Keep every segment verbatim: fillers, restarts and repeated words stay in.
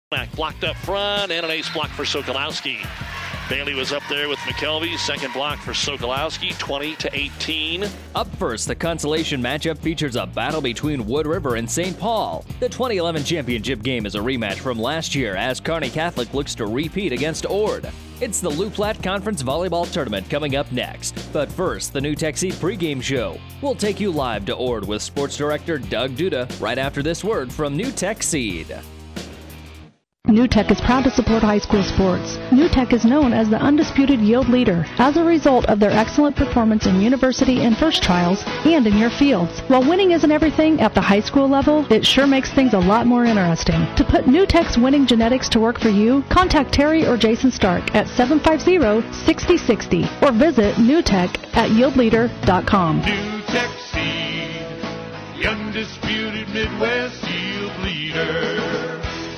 Blocked up front, and an ace block for Sokolowski. Bailey was up there with McKelvey. Second block for Sokolowski, twenty to eighteen. Up first, the consolation matchup features a battle between Wood River and Saint Paul. The twenty eleven championship game is a rematch from last year as Kearney Catholic looks to repeat against Ord. It's the Loup Platte Conference Volleyball Tournament coming up next. But first, the New Tech Seed pregame show. We'll take you live to Ord with Sports Director Doug Duda right after this word from New Tech Seed. New Tech is proud to support high school sports. New Tech is known as the undisputed yield leader as a result of their excellent performance in university and first trials and in your fields. While winning isn't everything at the high school level, it sure makes things a lot more interesting. To put New Tech's winning genetics to work for you, contact Terry or Jason Stark at seven five zero, six zero six zero or visit newtech at yield leader dot com. New Tech Seed, the undisputed Midwest yield leader.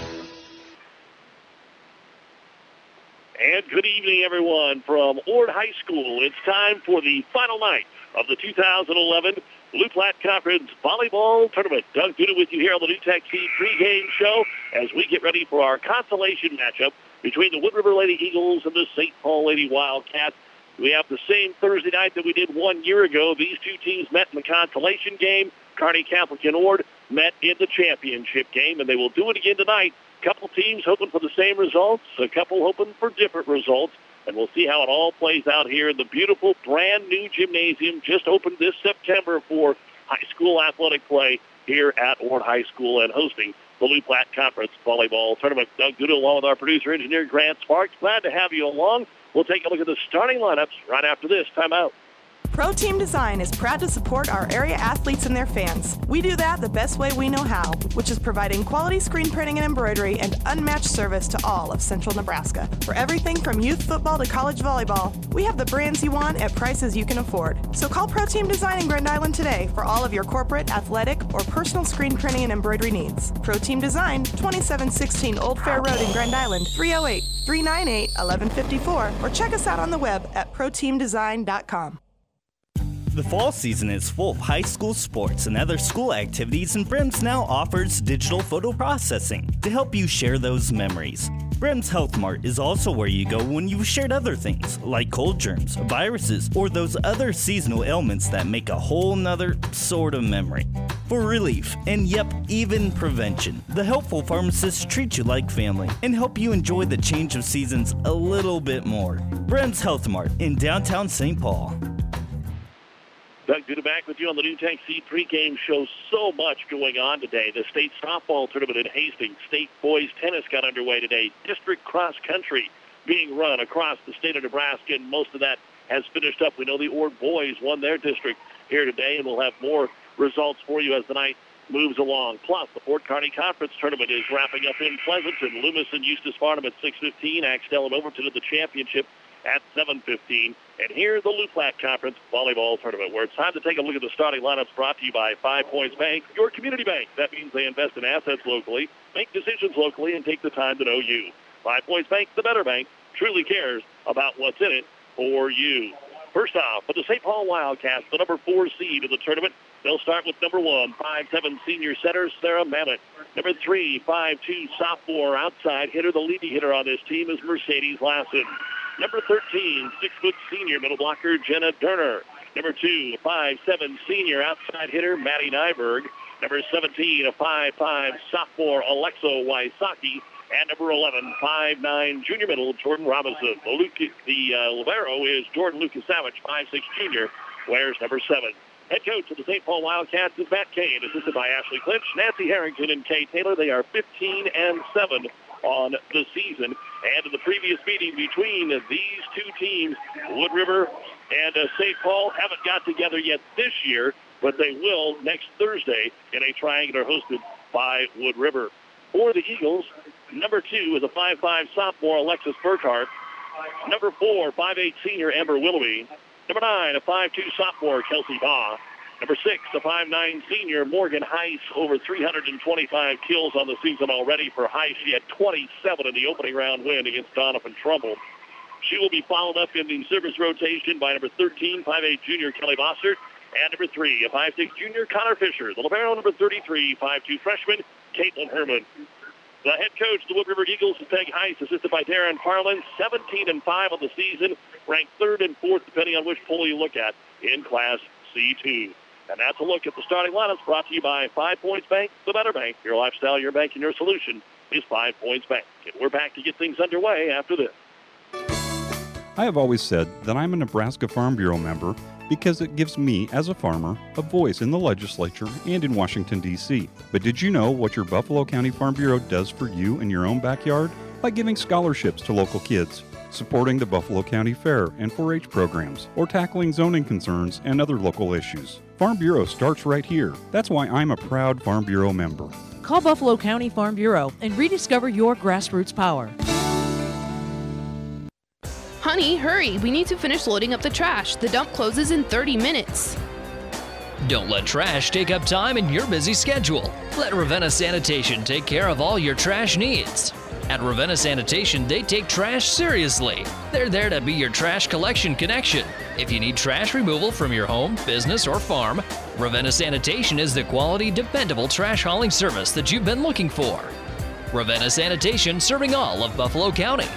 And good evening, everyone, from Ord High School. It's time for the final night of the two thousand eleven Loup Platte Conference Volleyball Tournament. Doug Duda with you here on the New Tech Seed pregame show as we get ready for our consolation matchup between the Wood River Lady Eagles and the Saint Paul Lady Wildcats. We have the same Thursday night that we did one year ago. These two teams met in the consolation game. Kearney Catholic and Ord met in the championship game, and they will do it again tonight. Couple teams hoping for the same results, a couple hoping for different results, and we'll see how it all plays out here in the beautiful brand new gymnasium just opened this September for high school athletic play here at Ord High School and hosting the Loup Platte Conference Volleyball Tournament. Doug Duda along with our producer engineer Grant Sparks. Glad to have you along. We'll take a look at the starting lineups right after this timeout. Pro Team Design is proud to support our area athletes and their fans. We do that the best way we know how, which is providing quality screen printing and embroidery and unmatched service to all of Central Nebraska. For everything from youth football to college volleyball, we have the brands you want at prices you can afford. So call Pro Team Design in Grand Island today for all of your corporate, athletic, or personal screen printing and embroidery needs. Pro Team Design, twenty-seven sixteen Old Fair Road in Grand Island, three oh eight, three nine eight, eleven fifty-four, or check us out on the web at pro team design dot com. The fall season is full of high school sports and other school activities, and Brems now offers digital photo processing to help you share those memories. Brems Health Mart is also where you go when you've shared other things, like cold germs, viruses, or those other seasonal ailments that make a whole nother sort of memory. For relief, and yep, even prevention, the helpful pharmacists treat you like family and help you enjoy the change of seasons a little bit more. Brems Health Mart in downtown Saint Paul. Doug Duda back with you on the New Tech Seed pregame show. So much going on today. The state softball tournament in Hastings. State boys tennis got underway today. District cross country being run across the state of Nebraska, and most of that has finished up. We know the Ord boys won their district here today, and we'll have more results for you as the night moves along. Plus, the Fort Kearney Conference tournament is wrapping up in Pleasanton. Loomis and Eustis Farnham at six fifteen. Axtell and Overton at the championship at seven fifteen. And here's the Loup Platte Conference Volleyball Tournament, where it's time to take a look at the starting lineups brought to you by Five Points Bank, your community bank. That means they invest in assets locally, make decisions locally, and take the time to know you. Five Points Bank, the better bank, truly cares about what's in it for you. First off, for the Saint Paul Wildcats, the number four seed of the tournament, they'll start with number one, five seven senior setter Sarah Mammoth. Number three, five two sophomore outside hitter. The leading hitter on this team is Mercedes Lassen. Number thirteen, six-foot senior middle blocker Jenna Durner. Number two, five seven senior outside hitter Maddie Nyberg. Number seventeen, a five five sophomore Alexa Wysocki. And number eleven, five nine junior middle Jordan Robinson. The, Luke, the uh, libero is Jordan Lucasavage, five six junior, wears number seven. Head coach of the Saint Paul Wildcats is Matt Kane, assisted by Ashley Clinch, Nancy Harrington, and Kay Taylor. They are fifteen and seven on the season. And in the previous meeting between these two teams, Wood River and uh, Saint Paul haven't got together yet this year, but they will next Thursday in a triangular hosted by Wood River. For the Eagles, number two is a five five sophomore Alexis Burkhart. Number four, five eight senior Amber Willoughby. Number nine, a five two sophomore Kelsey Baugh. Number six, a five nine senior Morgan Heiss, over three hundred twenty-five kills on the season already for Heiss. She had twenty-seven in the opening round win against Donovan Trumbull. She will be followed up in the service rotation by number thirteen, five eight junior Kelly Bossert, and number three, a five six junior Connor Fisher. The libero, number thirty-three, five two freshman Caitlin Herman. The head coach of the Wood River Eagles is Peg Heiss, assisted by Darren Harlan, seventeen and five on the season, ranked third and fourth, depending on which poll you look at, in Class C two. And that's a look at the starting lineups brought to you by Five Points Bank, the better bank. Your lifestyle, your bank, and your solution is Five Points Bank. And we're back to get things underway after this. I have always said that I'm a Nebraska Farm Bureau member because it gives me, as a farmer, a voice in the legislature and in Washington, D C But did you know what your Buffalo County Farm Bureau does for you in your own backyard? By giving scholarships to local kids, supporting the Buffalo County Fair and four H programs, or tackling zoning concerns and other local issues. Farm Bureau starts right here. That's why I'm a proud Farm Bureau member. Call Buffalo County Farm Bureau and rediscover your grassroots power. Honey, hurry. We need to finish loading up the trash. The dump closes in thirty minutes. Don't let trash take up time in your busy schedule. Let Ravenna Sanitation take care of all your trash needs. At Ravenna Sanitation, they take trash seriously. They're there to be your trash collection connection. If you need trash removal from your home, business, or farm, Ravenna Sanitation is the quality, dependable trash hauling service that you've been looking for. Ravenna Sanitation, serving all of Buffalo County.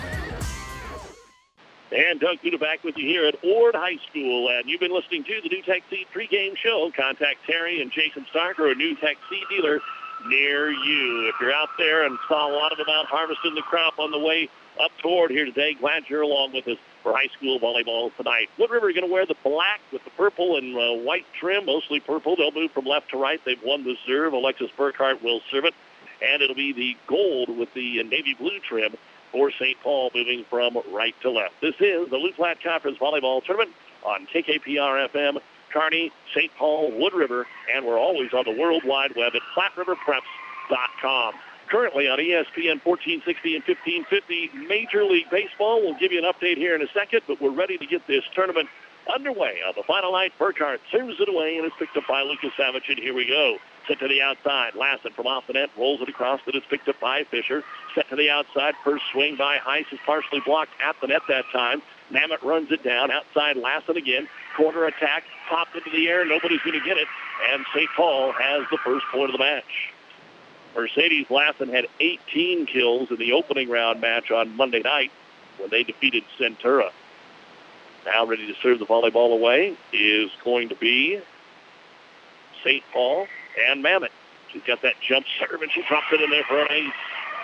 And Doug Duda back with you here at Ord High School. And you've been listening to the New Tech Seed pregame show. Contact Terry and Jason Stark or a New Tech Seed dealer near you. If you're out there and saw a lot of them out harvesting the crop on the way up toward here today, glad you're along with us for high school volleyball tonight. Wood River are going to wear the black with the purple and uh, white trim, mostly purple. They'll move from left to right. They've won the serve. Alexis Burkhart will serve it. And it'll be the gold with the navy blue trim for Saint Paul, moving from right to left. This is the Loup Platte Conference Volleyball Tournament on K K P R F M, Kearney, Saint Paul, Wood River, and we're always on the World Wide Web at Platte River Preps dot com. Currently on E S P N fourteen sixty and fifteen fifty, Major League Baseball. We'll give you an update here in a second, but we're ready to get this tournament underway. On the final night, Burkhart serves it away, and it's picked up by Lucas Savage, and here we go. Set to the outside. Lassen from off the net rolls it across, but it's picked up by Fisher. Set to the outside. First swing by Heiss is partially blocked at the net that time. Mamet runs it down. Outside Lassen again. Corner attack. Popped into the air. Nobody's going to get it. And Saint Paul has the first point of the match. Mercedes Lassen had eighteen kills in the opening round match on Monday night when they defeated Centura. Now ready to serve the volleyball away is going to be Saint Paul and Mamet. She's got that jump serve, and she drops it in there for an ace.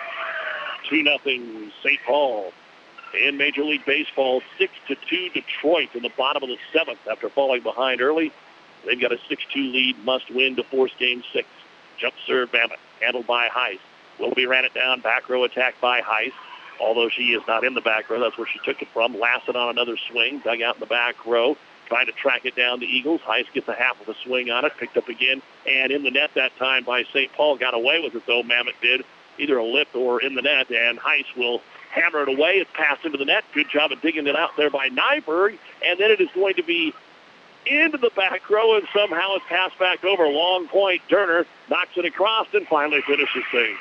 two nothing Saint Paul. In Major League Baseball, six to two Detroit in the bottom of the seventh after falling behind early. They've got a six two lead, must win to force game six. Jump serve, Mamet, handled by Heiss. Willoughby ran it down, back row attack by Heiss. Although she is not in the back row, that's where she took it from. Lassen on another swing, dug out in the back row. Trying to track it down, the Eagles. Heiss gets a half of a swing on it, picked up again, and in the net that time by Saint Paul. Got away with it, though, Mamet did. Either a lip or in the net, and Heiss will hammer it away. It's passed into the net. Good job of digging it out there by Nyberg, and then it is going to be into the back row, and somehow it's passed back over. Long point, Turner knocks it across and finally finishes things.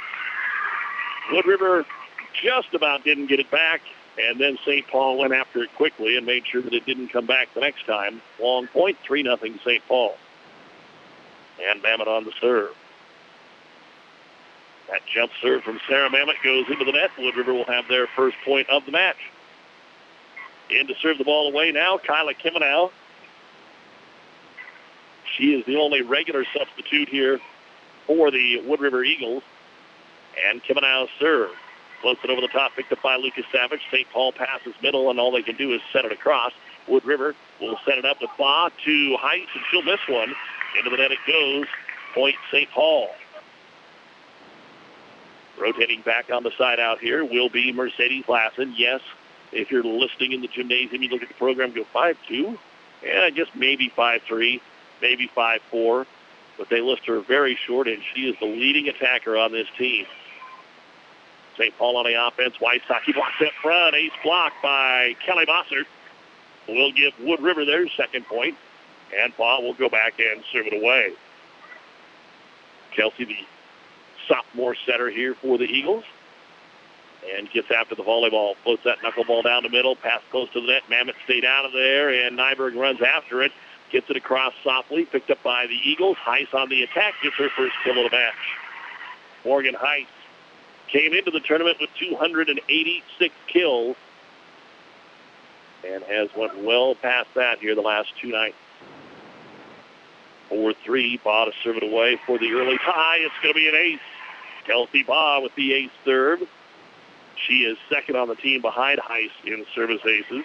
Wood River just about didn't get it back. And then Saint Paul went after it quickly and made sure that it didn't come back the next time. Long point, three nothing Saint Paul. And Mamet on the serve. That jump serve from Sarah Mamet goes into the net. Wood River will have their first point of the match. In to serve the ball away now, Kyla Kimenow. She is the only regular substitute here for the Wood River Eagles. And Kimenow's serve. Floats it over the top, picked up by Lucas Savage. Saint Paul passes middle, and all they can do is set it across. Wood River will set it up with Baugh to Heiss, and she'll miss one. Into the net it goes. Point Saint Paul. Rotating back on the side out here will be Mercedes Lassen. Yes, if you're listening in the gymnasium, you look at the program, go five two. Yeah, I guess maybe five three, maybe five four. But they list her very short, and she is the leading attacker on this team. Saint Paul on the offense. Wysocki blocks up front. Ace block by Kelly Bossert. Will give Wood River their second point. And Paul will go back and serve it away. Kelsey, the sophomore setter here for the Eagles. And gets after the volleyball. Floats that knuckleball down the middle. Pass close to the net. Mamet stayed out of there. And Nyberg runs after it. Gets it across softly. Picked up by the Eagles. Heiss on the attack. Gets her first kill of the match. Morgan Heiss came into the tournament with two hundred eighty-six kills and has went well past that here the last two nights. four three, Baugh to serve it away for the early tie. It's going to be an ace. Kelsey Baugh with the ace serve. She is second on the team behind Heiss in service aces.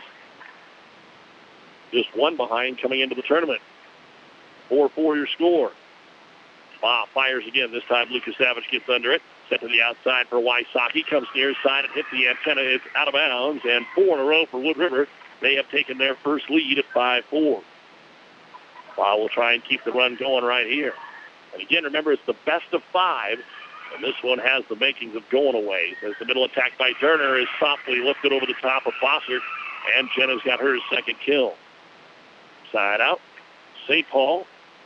Just one behind coming into the tournament. four four your score. Baugh fires again. This time Lucas Savage gets under it. Set to the outside for Wysocki. Comes near side and hits the antenna. It's out of bounds. And four in a row for Wood River. They have taken their first lead at five four. Baugh will try and keep the run going right here. And again, remember, it's the best of five. And this one has the makings of going away. As the middle attack by Turner is softly lifted over the top of Bossert. And Jenna's got her second kill. Side out. Saint Paul.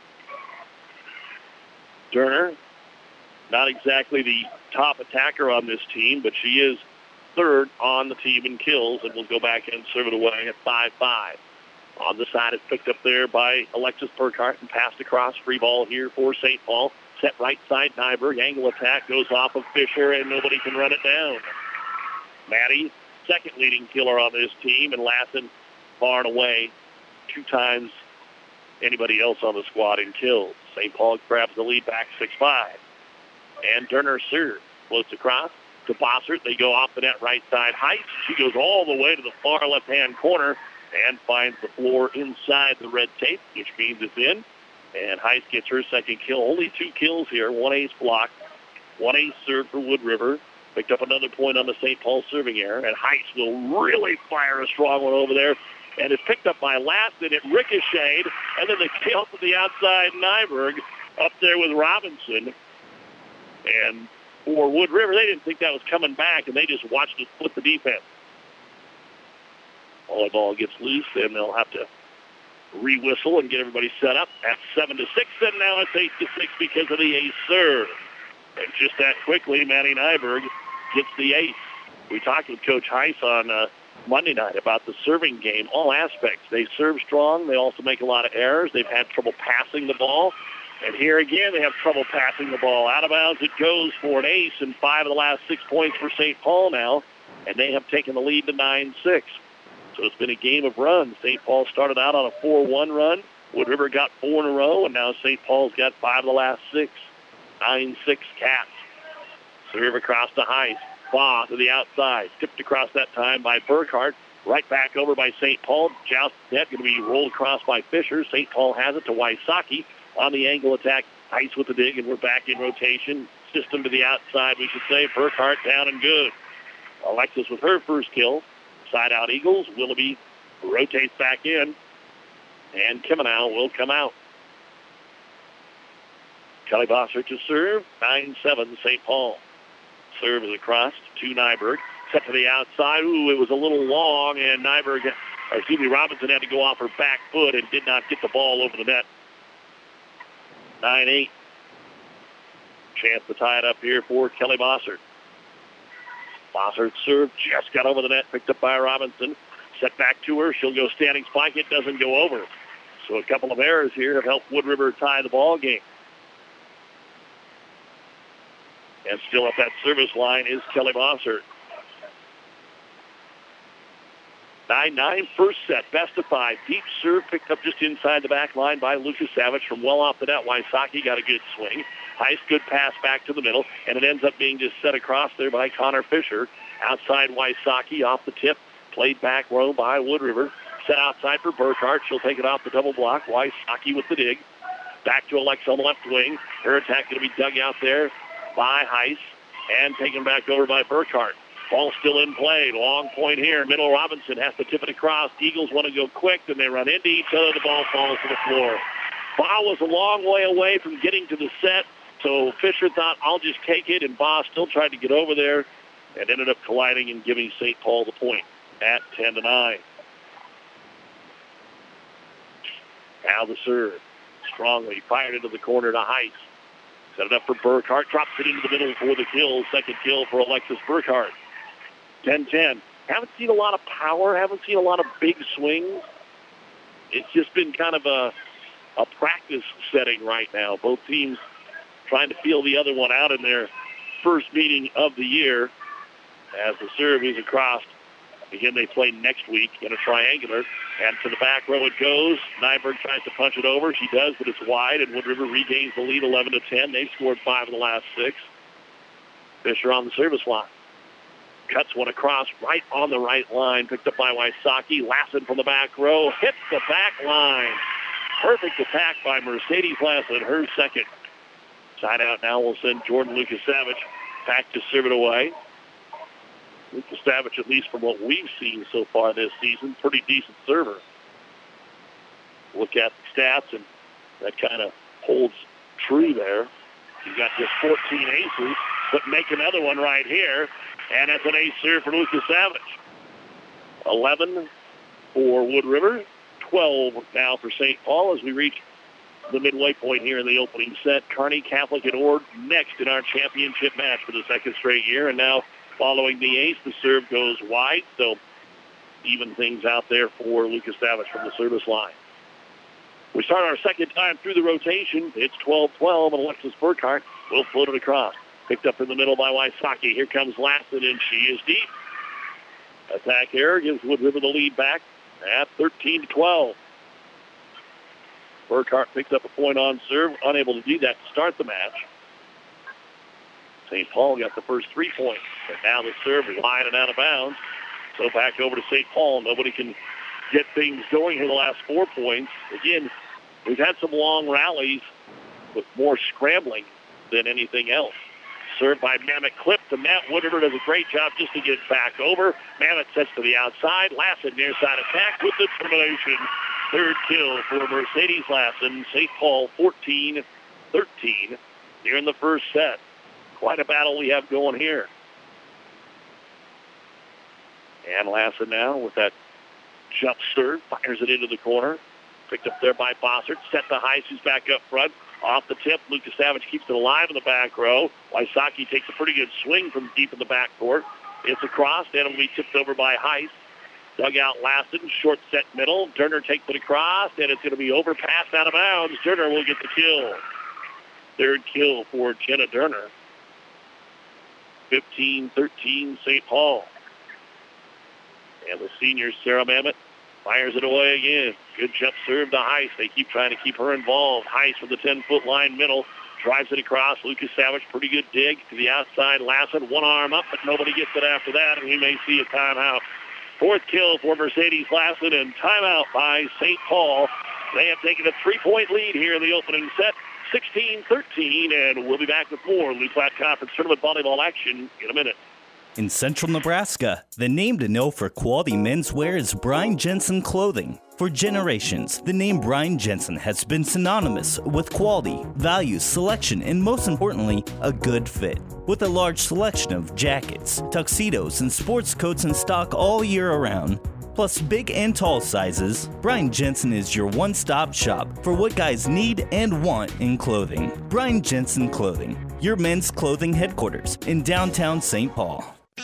Turner, not exactly the top attacker on this team, but she is third on the team in kills, and will go back and serve it away at five five. On the side, it's picked up there by Alexis Burkhart and passed across. Free ball here for Saint Paul. Set right side, Nyberg. Angle attack goes off of Fisher, and nobody can run it down. Maddie, second leading killer on this team, and Lassen far and away two times anybody else on the squad in kills. Saint Paul grabs the lead back six five. And Turner serves. Floats across to Bossert. They go off the net right side. Heiss, she goes all the way to the far left-hand corner and finds the floor inside the red tape, which means it's in. And Heiss gets her second kill. Only two kills here. One ace block. One ace serve for Wood River. Picked up another point on the Saint Paul serving error. And Heiss will really fire a strong one over there. And it's picked up by Lassen. It ricocheted. And then the kill to the outside, Nyberg, up there with Robinson. And for Wood River, they didn't think that was coming back, and they just watched it flip the defense. Volleyball gets loose, and they'll have to re-whistle and get everybody set up. At seven to six, and now it's eight to six because of the ace serve. And just that quickly, Maddie Nyberg gets the ace. We talked with Coach Heiss on uh, Monday night about the serving game, all aspects. They serve strong. They also make a lot of errors. They've had trouble passing the ball. And here again, they have trouble passing the ball. Out of bounds it goes for an ace, and five of the last six points for Saint Paul now. And they have taken the lead to nine six. So it's been a game of runs. Saint Paul started out on a four one run. Wood River got four in a row, and now Saint Paul's got five of the last six. nine six Cats. Serve across to Heiss. Baugh to the outside. Tipped across that time by Burkhart. Right back over by Saint Paul. Joust net going to be rolled across by Fisher. Saint Paul has it to Wysocki. On the angle attack, Heiss with the dig, and we're back in rotation. System to the outside, we should say. Burkhart down and good. Alexis with her first kill. Side out Eagles. Willoughby rotates back in. And Kimanow will come out. Kelly Bossert to serve. nine seven Saint Paul. Serve is across to Nyberg. Set to the outside. Ooh, it was a little long, and Nyberg, or excuse me, Robinson had to go off her back foot and did not get the ball over the net. nine eight. Chance to tie it up here for Kelly Bossert. Bossert serve just got over the net, picked up by Robinson. Set back to her. She'll go standing spike. It doesn't go over. So a couple of errors here have helped Wood River tie the ball game. And still up that service line is Kelly Bossert. nine nine, first set, best of five. Deep serve picked up just inside the back line by Lucas Savage from well off the net. Wysocki got a good swing. Heiss, good pass back to the middle, and it ends up being just set across there by Connor Fisher. Outside Wysocki off the tip, played back row by Wood River. Set outside for Burkhart. She'll take it off the double block. Wysocki with the dig. Back to Alexa on the left wing. Her attack going to be dug out there by Heiss and taken back over by Burkhart. Ball still in play. Long point here. Middle Robinson has to tip it across. Eagles want to go quick, then they run into each other. The ball falls to the floor. Baugh was a long way away from getting to the set, so Fisher thought, I'll just take it, and Baugh still tried to get over there and ended up colliding and giving Saint Paul the point at ten to nine. Now the serve. Strongly fired into the corner to Heiss. Set it up for Burkhart. Drops it into the middle for the kill. Second kill for Alexis Burkhart. ten ten. Haven't seen a lot of power. Haven't seen a lot of big swings. It's just been kind of a, a practice setting right now. Both teams trying to feel the other one out in their first meeting of the year as the serve is across. Again, they play next week in a triangular. And to the back row it goes. Nyberg tries to punch it over. She does, but it's wide, and Wood River regains the lead eleven to ten. They've scored five of the last six. Fisher on the service line. Cuts one across right on the right line. Picked up by Wysocki. Lassen from the back row. Hits the back line. Perfect attack by Mercedes Lassen, her second. Side out now will send Jordan Lucas-Savage back to serve it away. Lucas-Savage, at least from what we've seen so far this season, pretty decent server. Look at the stats, and that kind of holds true there. He's got just fourteen aces, but make another one right here, and that's an ace serve for Lucas-Savage. eleven for Wood River, twelve now for Saint Paul as we reach the midway point here in the opening set. Kearney Catholic and Ord next in our championship match for the second straight year. And now following the ace, the serve goes wide. So even things out there for Lucas-Savage from the service line. We start our second time through the rotation. It's twelve twelve, and Alexis Burkhart will float it across. Picked up in the middle by Wysocki. Here comes Lassen, and she is deep. Attack error gives Wood River the lead back at thirteen to twelve. Burkhart picked up a point on serve, unable to do that to start the match. Saint Paul got the first three points, and now the serve is wide and out of bounds. So back over to Saint Paul. Nobody can get things going here the last four points. Again, we've had some long rallies with more scrambling than anything else. Served by Mamet, clipped to Matt. Wood River does a great job just to get it back over. Mamet sets to the outside. Lassen near side attack with the termination. Third kill for Mercedes Lassen. Saint Paul fourteen thirteen here in the first set. Quite a battle we have going here. And Lassen now with that jump serve. Fires it into the corner. Picked up there by Bossert. Set to Heiss, who's back up front. Off the tip, Lucas-Savage keeps it alive in the back row. Wysocki takes a pretty good swing from deep in the back court. It's across, and it'll be tipped over by Heiss. Dugout Lassen, short set middle. Durner takes it across, and it's going to be overpassed out of bounds. Durner will get the kill. Third kill for Jenna Durner. fifteen thirteen Saint Paul. And the senior, Sarah Mamet, fires it away again. Good jump serve to Heiss. They keep trying to keep her involved. Heiss from the ten-foot line middle. Drives it across. Lucas-Savage, pretty good dig to the outside. Lassen, one arm up, but nobody gets it after that, and we may see a timeout. Fourth kill for Mercedes Lassen, and timeout by Saint Paul. They have taken a three-point lead here in the opening set, sixteen thirteen, and we'll be back with more Lee Platte Conference Tournament volleyball action in a minute. In Central Nebraska, the name to know for quality menswear is Brian Jensen Clothing. For generations, the name Brian Jensen has been synonymous with quality, value, selection, and most importantly, a good fit. With a large selection of jackets, tuxedos, and sports coats in stock all year around, plus big and tall sizes, Brian Jensen is your one-stop shop for what guys need and want in clothing. Brian Jensen Clothing, your men's clothing headquarters in downtown Saint Paul.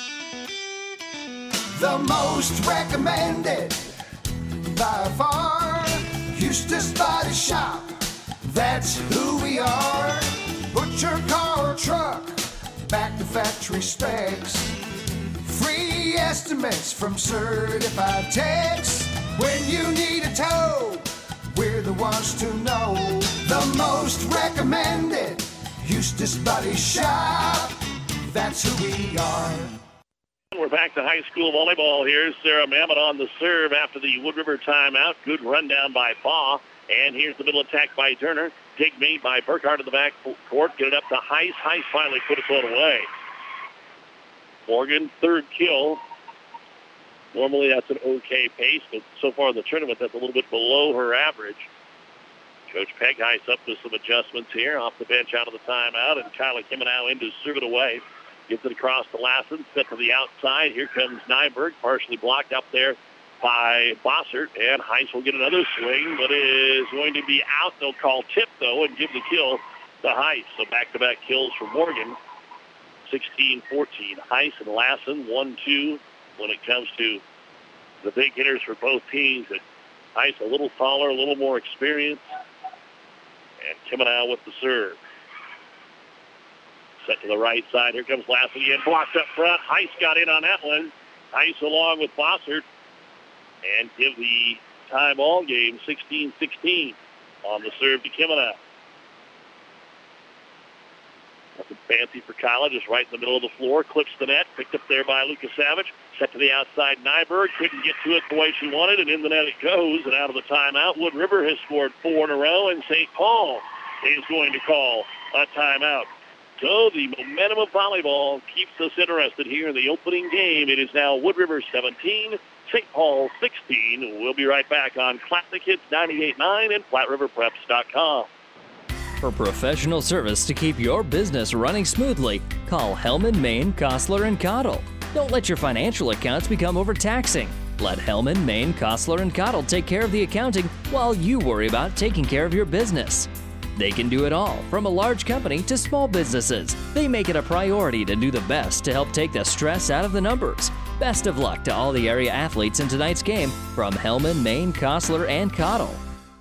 The most recommended by far, Eustace Body Shop, that's who we are. Put your car or truck back to factory specs. Free estimates from certified techs. When you need a tow, we're the ones to know. The most recommended Eustace Body Shop, that's who we are. We're back to high school volleyball here. Sarah Mamet on the serve after the Wood River timeout. Good rundown by Baugh. And here's the middle attack by Turner. Dig made by Burkhart in the back court. Get it up to Heiss. Heiss finally put it all away. Morgan, third kill. Normally that's an okay pace, but so far in the tournament that's a little bit below her average. Coach Peg Heiss up with some adjustments here off the bench out of the timeout, and Kyla Kimenow in to serve it away. Gets it across to Lassen, set to the outside. Here comes Nyberg, partially blocked up there by Bossert, and Heiss will get another swing, but is going to be out. They'll call tip, though, and give the kill to Heiss. So back-to-back kills for Morgan, sixteen fourteen. Heiss and Lassen, one two when it comes to the big hitters for both teams. And Heiss a little taller, a little more experienced, and Kimenow with the serve. Set to the right side. Here comes Lassie again. Blocked up front. Heiss got in on that one. Heiss along with Bossert. And give the tie ball game sixteen sixteen on the serve to Kemena. Nothing fancy for Kyla, just right in the middle of the floor. Clips the net. Picked up there by Lucas Savage. Set to the outside. Nyberg couldn't get to it the way she wanted, and in the net it goes. And out of the timeout, Wood River has scored four in a row, and Saint Paul is going to call a timeout. So the momentum of volleyball keeps us interested here in the opening game. It is now Wood River seventeen, Saint Paul sixteen. We'll be right back on Classic Hits ninety-eight point nine and Platte River Preps dot com. For professional service to keep your business running smoothly, call Hellman, Maine, Kostler, and Cottle. Don't let your financial accounts become overtaxing. Let Hellman, Maine, Kostler, and Cottle take care of the accounting while you worry about taking care of your business. They can do it all, from a large company to small businesses. They make it a priority to do the best to help take the stress out of the numbers. Best of luck to all the area athletes in tonight's game from Hellman, Maine, Kostler, and Cottle.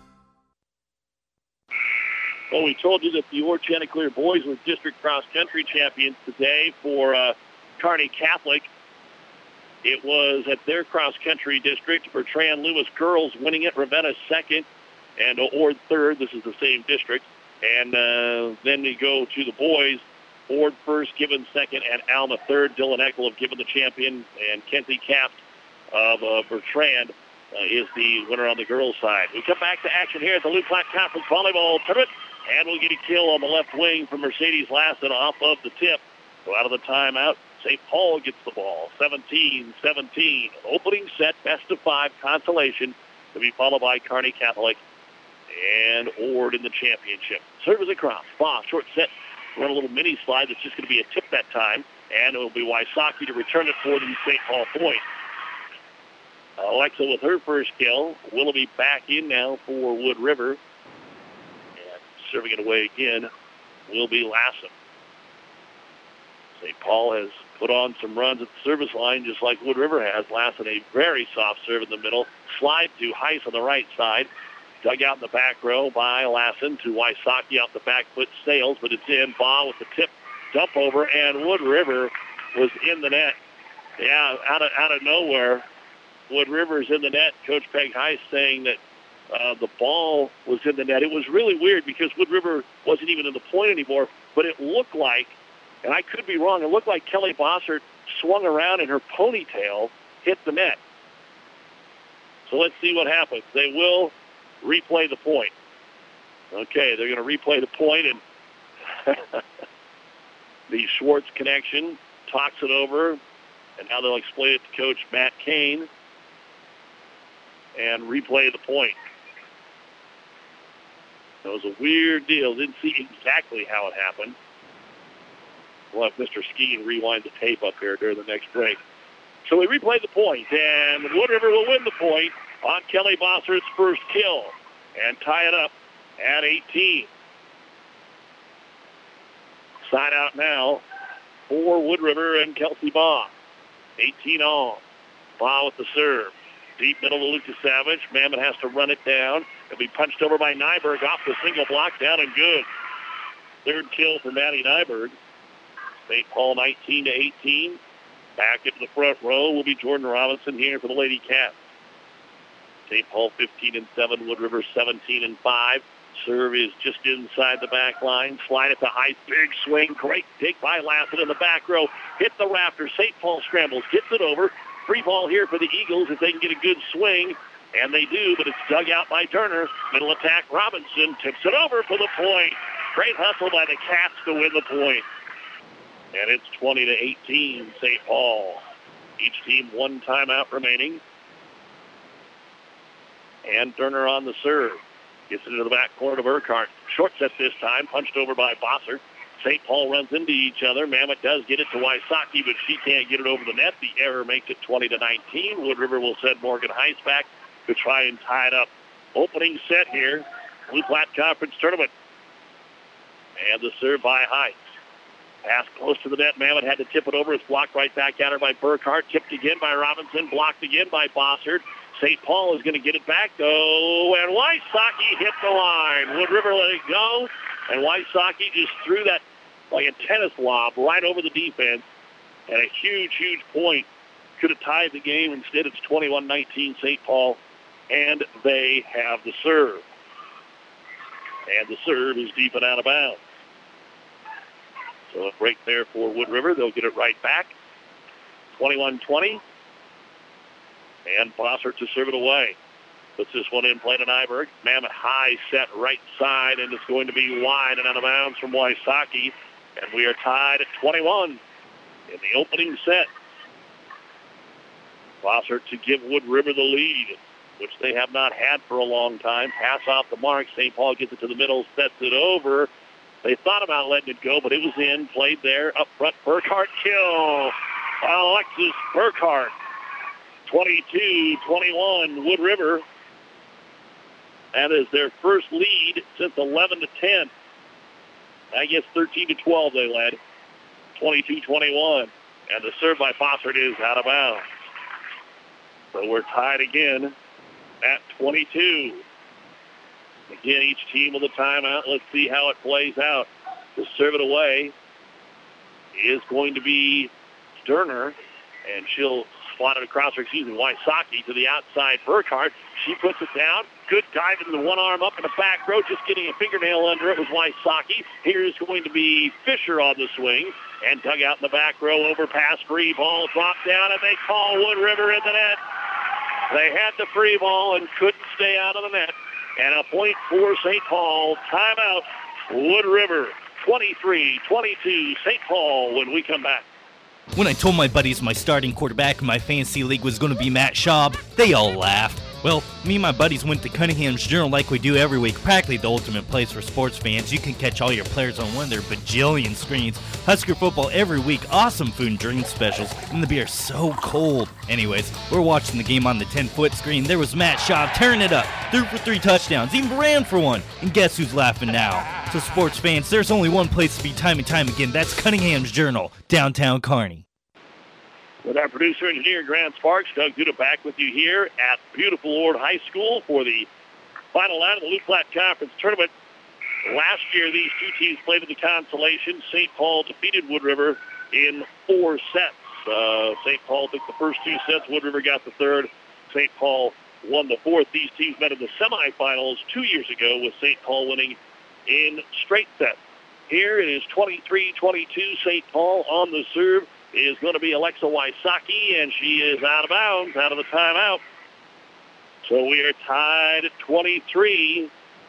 Well, we told you that the Ord Chanticleer boys were district cross-country champions today for uh, Kearney Catholic. It was at their cross-country district. Bertrand Lewis girls winning it, Ravenna second, and Ord third. This is the same district. And uh, then we go to the boys. Ord first, Gibbon second, and Alma third. Dylan Eckel of Gibbon the champion, and Kenzie Kaft of uh, Bertrand uh, is the winner on the girls' side. We come back to action here at the Loup Platte Conference Volleyball Tournament. And we'll get a kill on the left wing from Mercedes Lassen off of the tip. So out of the timeout, Saint Paul gets the ball. seventeen seventeen. Opening set, best of five consolation to be followed by Kearney Catholic and Ord in the championship. Service across. Boss, short set. Run a little mini slide that's just going to be a tip that time. And it will be Wysocki to return it for the Saint Paul point. Alexa with her first kill. Willoughby back in now for Wood River. Serving it away again will be Lassen. Saint Paul has put on some runs at the service line just like Wood River has. Lassen a very soft serve in the middle. Slide to Heiss on the right side. Dug out in the back row by Lassen to Wysocki off the back foot. Sails, but it's in. Ball with the tip dump over, and Wood River was in the net. Yeah, out of, out of nowhere, Wood River's in the net. Coach Peg Heiss saying that Uh, the ball was in the net. It was really weird because Wood River wasn't even in the point anymore, but it looked like, and I could be wrong, it looked like Kelly Bossert swung around and her ponytail hit the net. So let's see what happens. They will replay the point. Okay, they're going to replay the point, and the Schwartz connection talks it over, and now they'll explain it to Coach Matt Kane and replay the point. It was a weird deal. Didn't see exactly how it happened. We'll have Mister Skeen rewind the tape up here during the next break. So we replay the point, and Wood River will win the point on Kelly Bossert's first kill and tie it up at eighteen. Side out now for Wood River and Kelsey Baugh. eighteen all. Baugh with the serve. Deep middle to Lucas Savage. Mammon has to run it down. It'll be punched over by Nyberg off the single block, down and good. Third kill for Maddie Nyberg. Saint Paul nineteen to eighteen. Back into the front row will be Jordan Robinson here for the Lady Cats. Saint Paul fifteen and seven. Wood River seventeen and five. Serve is just inside the back line. Slide it to Heiss. Big swing. Great dig by Lassen in the back row. Hit the rafters. Saint Paul scrambles. Gets it over. Free ball here for the Eagles if they can get a good swing. And they do, but it's dug out by Turner. Middle attack, Robinson tips it over for the point. Great hustle by the Cats to win the point. And it's twenty to eighteen, Saint Paul. Each team one timeout remaining. And Turner on the serve. Gets it into the back corner of Urquhart. Short set this time, punched over by Bosser. Saint Paul runs into each other. Mammoth does get it to Wysocki, but she can't get it over the net. The error makes it twenty to nineteen. Wood River will send Morgan Heiss back to try and tie it up. Opening set here, Blue Platte Conference Tournament. And the serve by Heiss. Pass close to the net. Mammoth had to tip it over. It's blocked right back at her by Burkhart. Tipped again by Robinson. Blocked again by Bossert. Saint Paul is going to get it back, though. And Wysocki hit the line. Wood River let it go. And Wysocki just threw that like a tennis lob right over the defense, and a huge, huge point. Could have tied the game. Instead, it's twenty-one nineteen Saint Paul, and they have the serve. And the serve is deep and out of bounds. So a break there for Wood River. They'll get it right back. twenty-one twenty. And Bossert to serve it away. Puts this one in play to Nyberg. Mammoth high set right side, and it's going to be wide and out of bounds from Wysocki. And we are tied at twenty-one in the opening set. Bossert to give Wood River the lead, which they have not had for a long time. Pass off the mark. Saint Paul gets it to the middle, sets it over. They thought about letting it go, but it was in. Played there. Up front, Burkhart kill. Alexis Burkhart. twenty-two twenty-one, Wood River. That is their first lead since eleven to ten. I guess thirteen to twelve they led. twenty-two twenty-one. And the serve by Bossert is out of bounds. So we're tied again at twenty-two. Again, each team with a timeout. Let's see how it plays out. To serve it away is going to be Sterner, and she'll slot it across her, excuse me, Wysocki to the outside. Burkhart, she puts it down. Good dive into the one arm up in the back row, just getting a fingernail under it was Wysocki. Here's going to be Fisher on the swing, and dug out in the back row, overpass, free ball, drop down, and they call Wood River in the net. They had the free ball and couldn't stay out of the net. And a point for Saint Paul. Timeout, Wood River. twenty-three twenty-two, Saint Paul when we come back. When I told my buddies my starting quarterback in my fantasy league was going to be Matt Schaub, they all laughed. Well, me and my buddies went to Cunningham's Journal like we do every week, practically the ultimate place for sports fans. You can catch all your players on one of their bajillion screens. Husker football every week, awesome food and drink specials, and the beer is so cold. Anyways, we're watching the game on the ten-foot screen. There was Matt Schaub tearing it up, threw for three touchdowns, even ran for one. And guess who's laughing now? So sports fans, there's only one place to be time and time again. That's Cunningham's Journal, downtown Kearney. With our producer engineer, Grant Sparks, Doug Duda back with you here at beautiful Ord High School for the final round of the Loup Platte Conference Tournament. Last year, these two teams played in the consolation. Saint Paul defeated Wood River in four sets. Uh, Saint Paul took the first two sets. Wood River got the third. Saint Paul won the fourth. These teams met in the semifinals two years ago, with Saint Paul winning in straight sets. Here it is twenty-three twenty-two. Saint Paul on the serve is going to be Alexa Wysocki, and she is out of bounds, out of the timeout. So we are tied at twenty-three.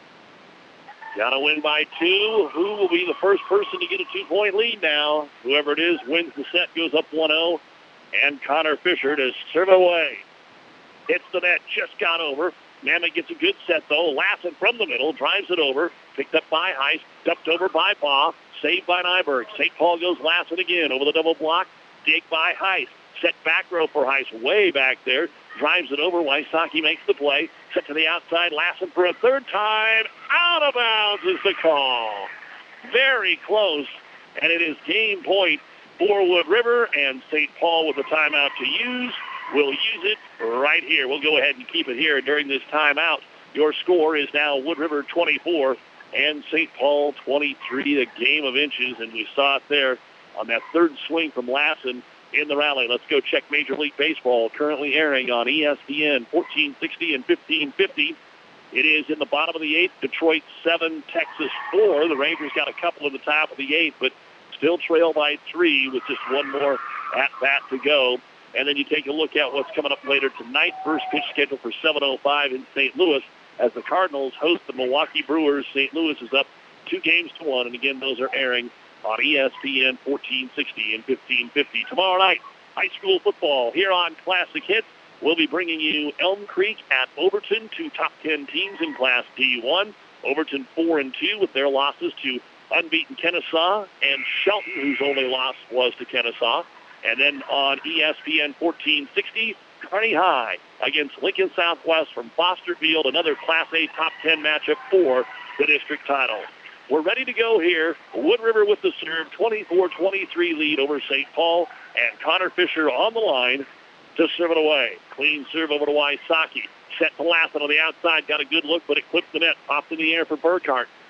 Got to win by two. Who will be the first person to get a two-point lead now? Whoever it is wins the set, goes up one oh. And Connor Fisher to serve away. Hits the net, just got over. Mammoth gets a good set, though. Lassen from the middle, drives it over. Picked up by Heist, dumped over by Baugh. Saved by Nyberg. Saint Paul goes Lassen again over the double block. Dig by Heist. Set back row for Heist, way back there. Drives it over. Wysocki makes the play. Set to the outside. Lassen for a third time. Out of bounds is the call. Very close. And it is game point for Wood River. And Saint Paul with a timeout to use. We'll use it right here. We'll go ahead and keep it here during this timeout. Your score is now Wood River twenty-four and Saint Paul twenty-three, a game of inches. And we saw it there on that third swing from Lassen in the rally. Let's go check Major League Baseball, currently airing on E S P N fourteen sixty and fifteen fifty. It is in the bottom of the eighth. Detroit seven, Texas four. The Rangers got a couple in the top of the eighth, but still trail by three with just one more at-bat to go. And then you take a look at what's coming up later tonight. First pitch scheduled for seven oh five in Saint Louis as the Cardinals host the Milwaukee Brewers. Saint Louis is up two games to one. And again, those are airing on E S P N fourteen sixty and fifteen fifty. Tomorrow night, high school football here on Classic Hits. We'll be bringing you Elm Creek at Overton, two top ten teams in Class D one. Overton four and two with their losses to unbeaten Kennesaw and Shelton, whose only loss was to Kennesaw. And then on E S P N fourteen sixty, Kearney High against Lincoln Southwest from Foster Field, another Class A top ten matchup for the district title. We're ready to go here. Wood River with the serve, twenty-four twenty-three lead over Saint Paul, and Connor Fisher on the line to serve it away. Clean serve over to Wysocki. Set to Lassen on the outside, got a good look, but it clipped the net. Popped in the air for Burkhart.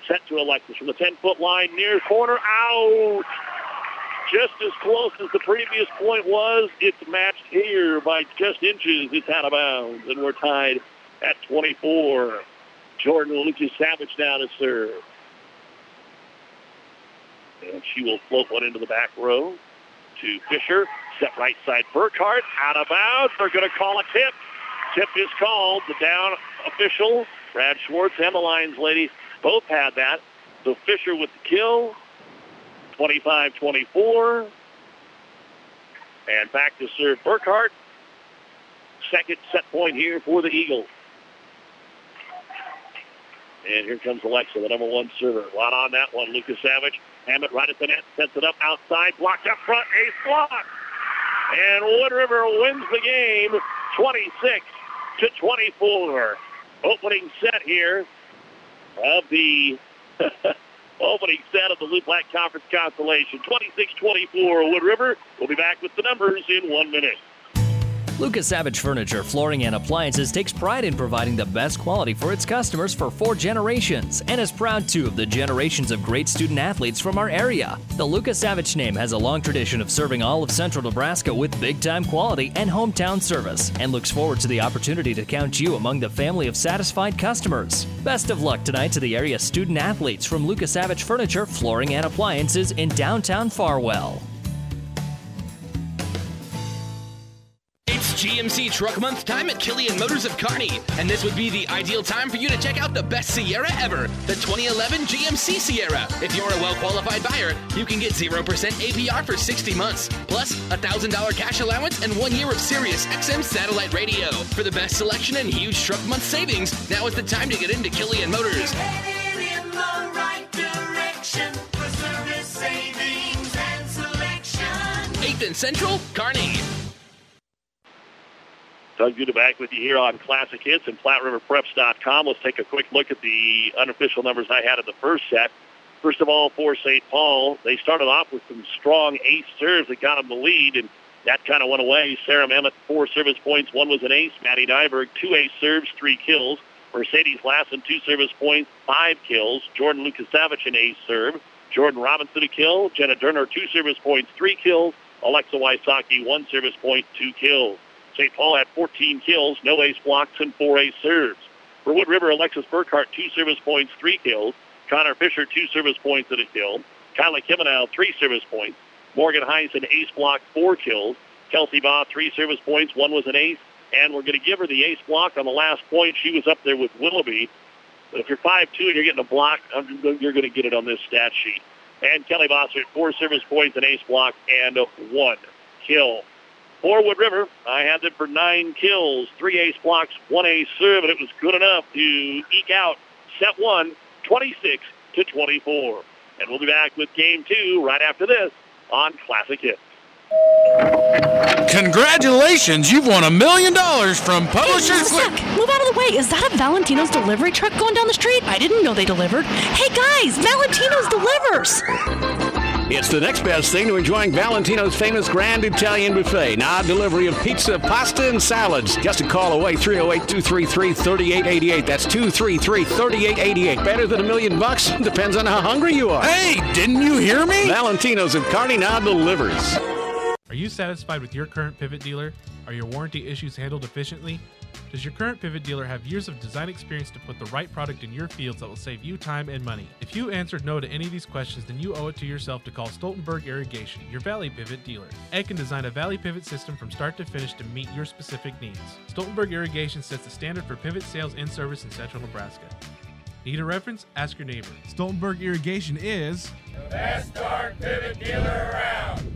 Set to Alexis from the ten-foot line, near corner, out! Just as close as the previous point was, it's matched here by just inches. It's out of bounds, and we're tied at twenty-four. Jordan Lucas Savage now to serve. And she will float one into the back row to Fisher. Set right side, Burkhart, out of bounds. They're going to call a tip. Tip is called. The down official, Brad Schwartz, and the Lions lady both had that. So Fisher with the kill, twenty-five twenty-four. And back to serve Burkhart. Second set point here for the Eagles. And here comes Alexa, the number one server. One on that one, Lucas Savage. Hammett right at the net, sets it up outside, blocked up front, ace block. And Wood River wins the game, twenty-six to twenty-four. Opening set here of the opening set of the Loup Black Conference Constellation. twenty-six twenty-four, Wood River. We'll be back with the numbers in one minute. Lucas Savage Furniture, Flooring and Appliances takes pride in providing the best quality for its customers for four generations and is proud, too, of the generations of great student athletes from our area. The Lucas Savage name has a long tradition of serving all of central Nebraska with big-time quality and hometown service and looks forward to the opportunity to count you among the family of satisfied customers. Best of luck tonight to the area student athletes from Lucas Savage Furniture, Flooring and Appliances in downtown Farwell. G M C Truck Month time at Killian Motors of Kearney, and this would be the ideal time for you to check out the best Sierra ever, the twenty eleven G M C Sierra. If you're a well-qualified buyer, you can get zero percent A P R for sixty months, plus a one thousand dollars cash allowance and one year of Sirius X M satellite radio. For the best selection and huge Truck Month savings, now is the time to get into Killian Motors. Headed in the right direction for service savings and selection. eighth and Central, Kearney. Doug Duda back with you here on Classic Hits and Platte River Preps dot com. Let's take a quick look at the unofficial numbers I had in the first set. First of all, for Saint Paul, they started off with some strong ace serves that got them the lead, and that kind of went away. Sarah Memmott, four service points. One was an ace. Maddie Nyberg, two ace serves, three kills. Mercedes Lassen, two service points, five kills. Jordan Lucas Savage, an ace serve. Jordan Robinson, a kill. Jenna Durner, two service points, three kills. Alexa Wysocki, one service point, two kills. Saint Paul had fourteen kills, no ace blocks, and four ace serves. For Wood River, Alexis Burkhart, two service points, three kills. Connor Fisher, two service points and a kill. Kyla Kimenow, three service points. Morgan Heisen, ace block, four kills. Kelsey Baugh, three service points, one was an ace. And we're going to give her the ace block on the last point. She was up there with Willoughby. But if you're five two and you're getting a block, you're going to get it on this stat sheet. And Kelly Bossert, four service points, an ace block, and one kill. For Wood River, I had them for nine kills, three ace blocks, one ace serve, and it was good enough to eke out set one, twenty-six to twenty-four. And we'll be back with game two right after this on Classic Hits. Congratulations, you've won a million dollars from Publishers. Hey, Click. Move out of the way. Is that a Valentino's delivery truck going down the street? I didn't know they delivered. Hey guys, Valentino's delivers. It's the next best thing to enjoying Valentino's famous Grand Italian Buffet. Now delivery of pizza, pasta, and salads. Just a call away, three oh eight, two three three, three eight eight eight. That's two three three, three eight eight eight. Better than a million bucks? Depends on how hungry you are. Hey, didn't you hear me? Valentino's of Kearney now delivers. Are you satisfied with your current Pivot dealer? Are your warranty issues handled efficiently? Does your current Pivot dealer have years of design experience to put the right product in your fields that will save you time and money? If you answered no to any of these questions, then you owe it to yourself to call Stoltenberg Irrigation, your Valley Pivot dealer. Ed can design a Valley Pivot system from start to finish to meet your specific needs. Stoltenberg Irrigation sets the standard for pivot sales and service in central Nebraska. Need a reference? Ask your neighbor. Stoltenberg Irrigation is the best darn pivot dealer around.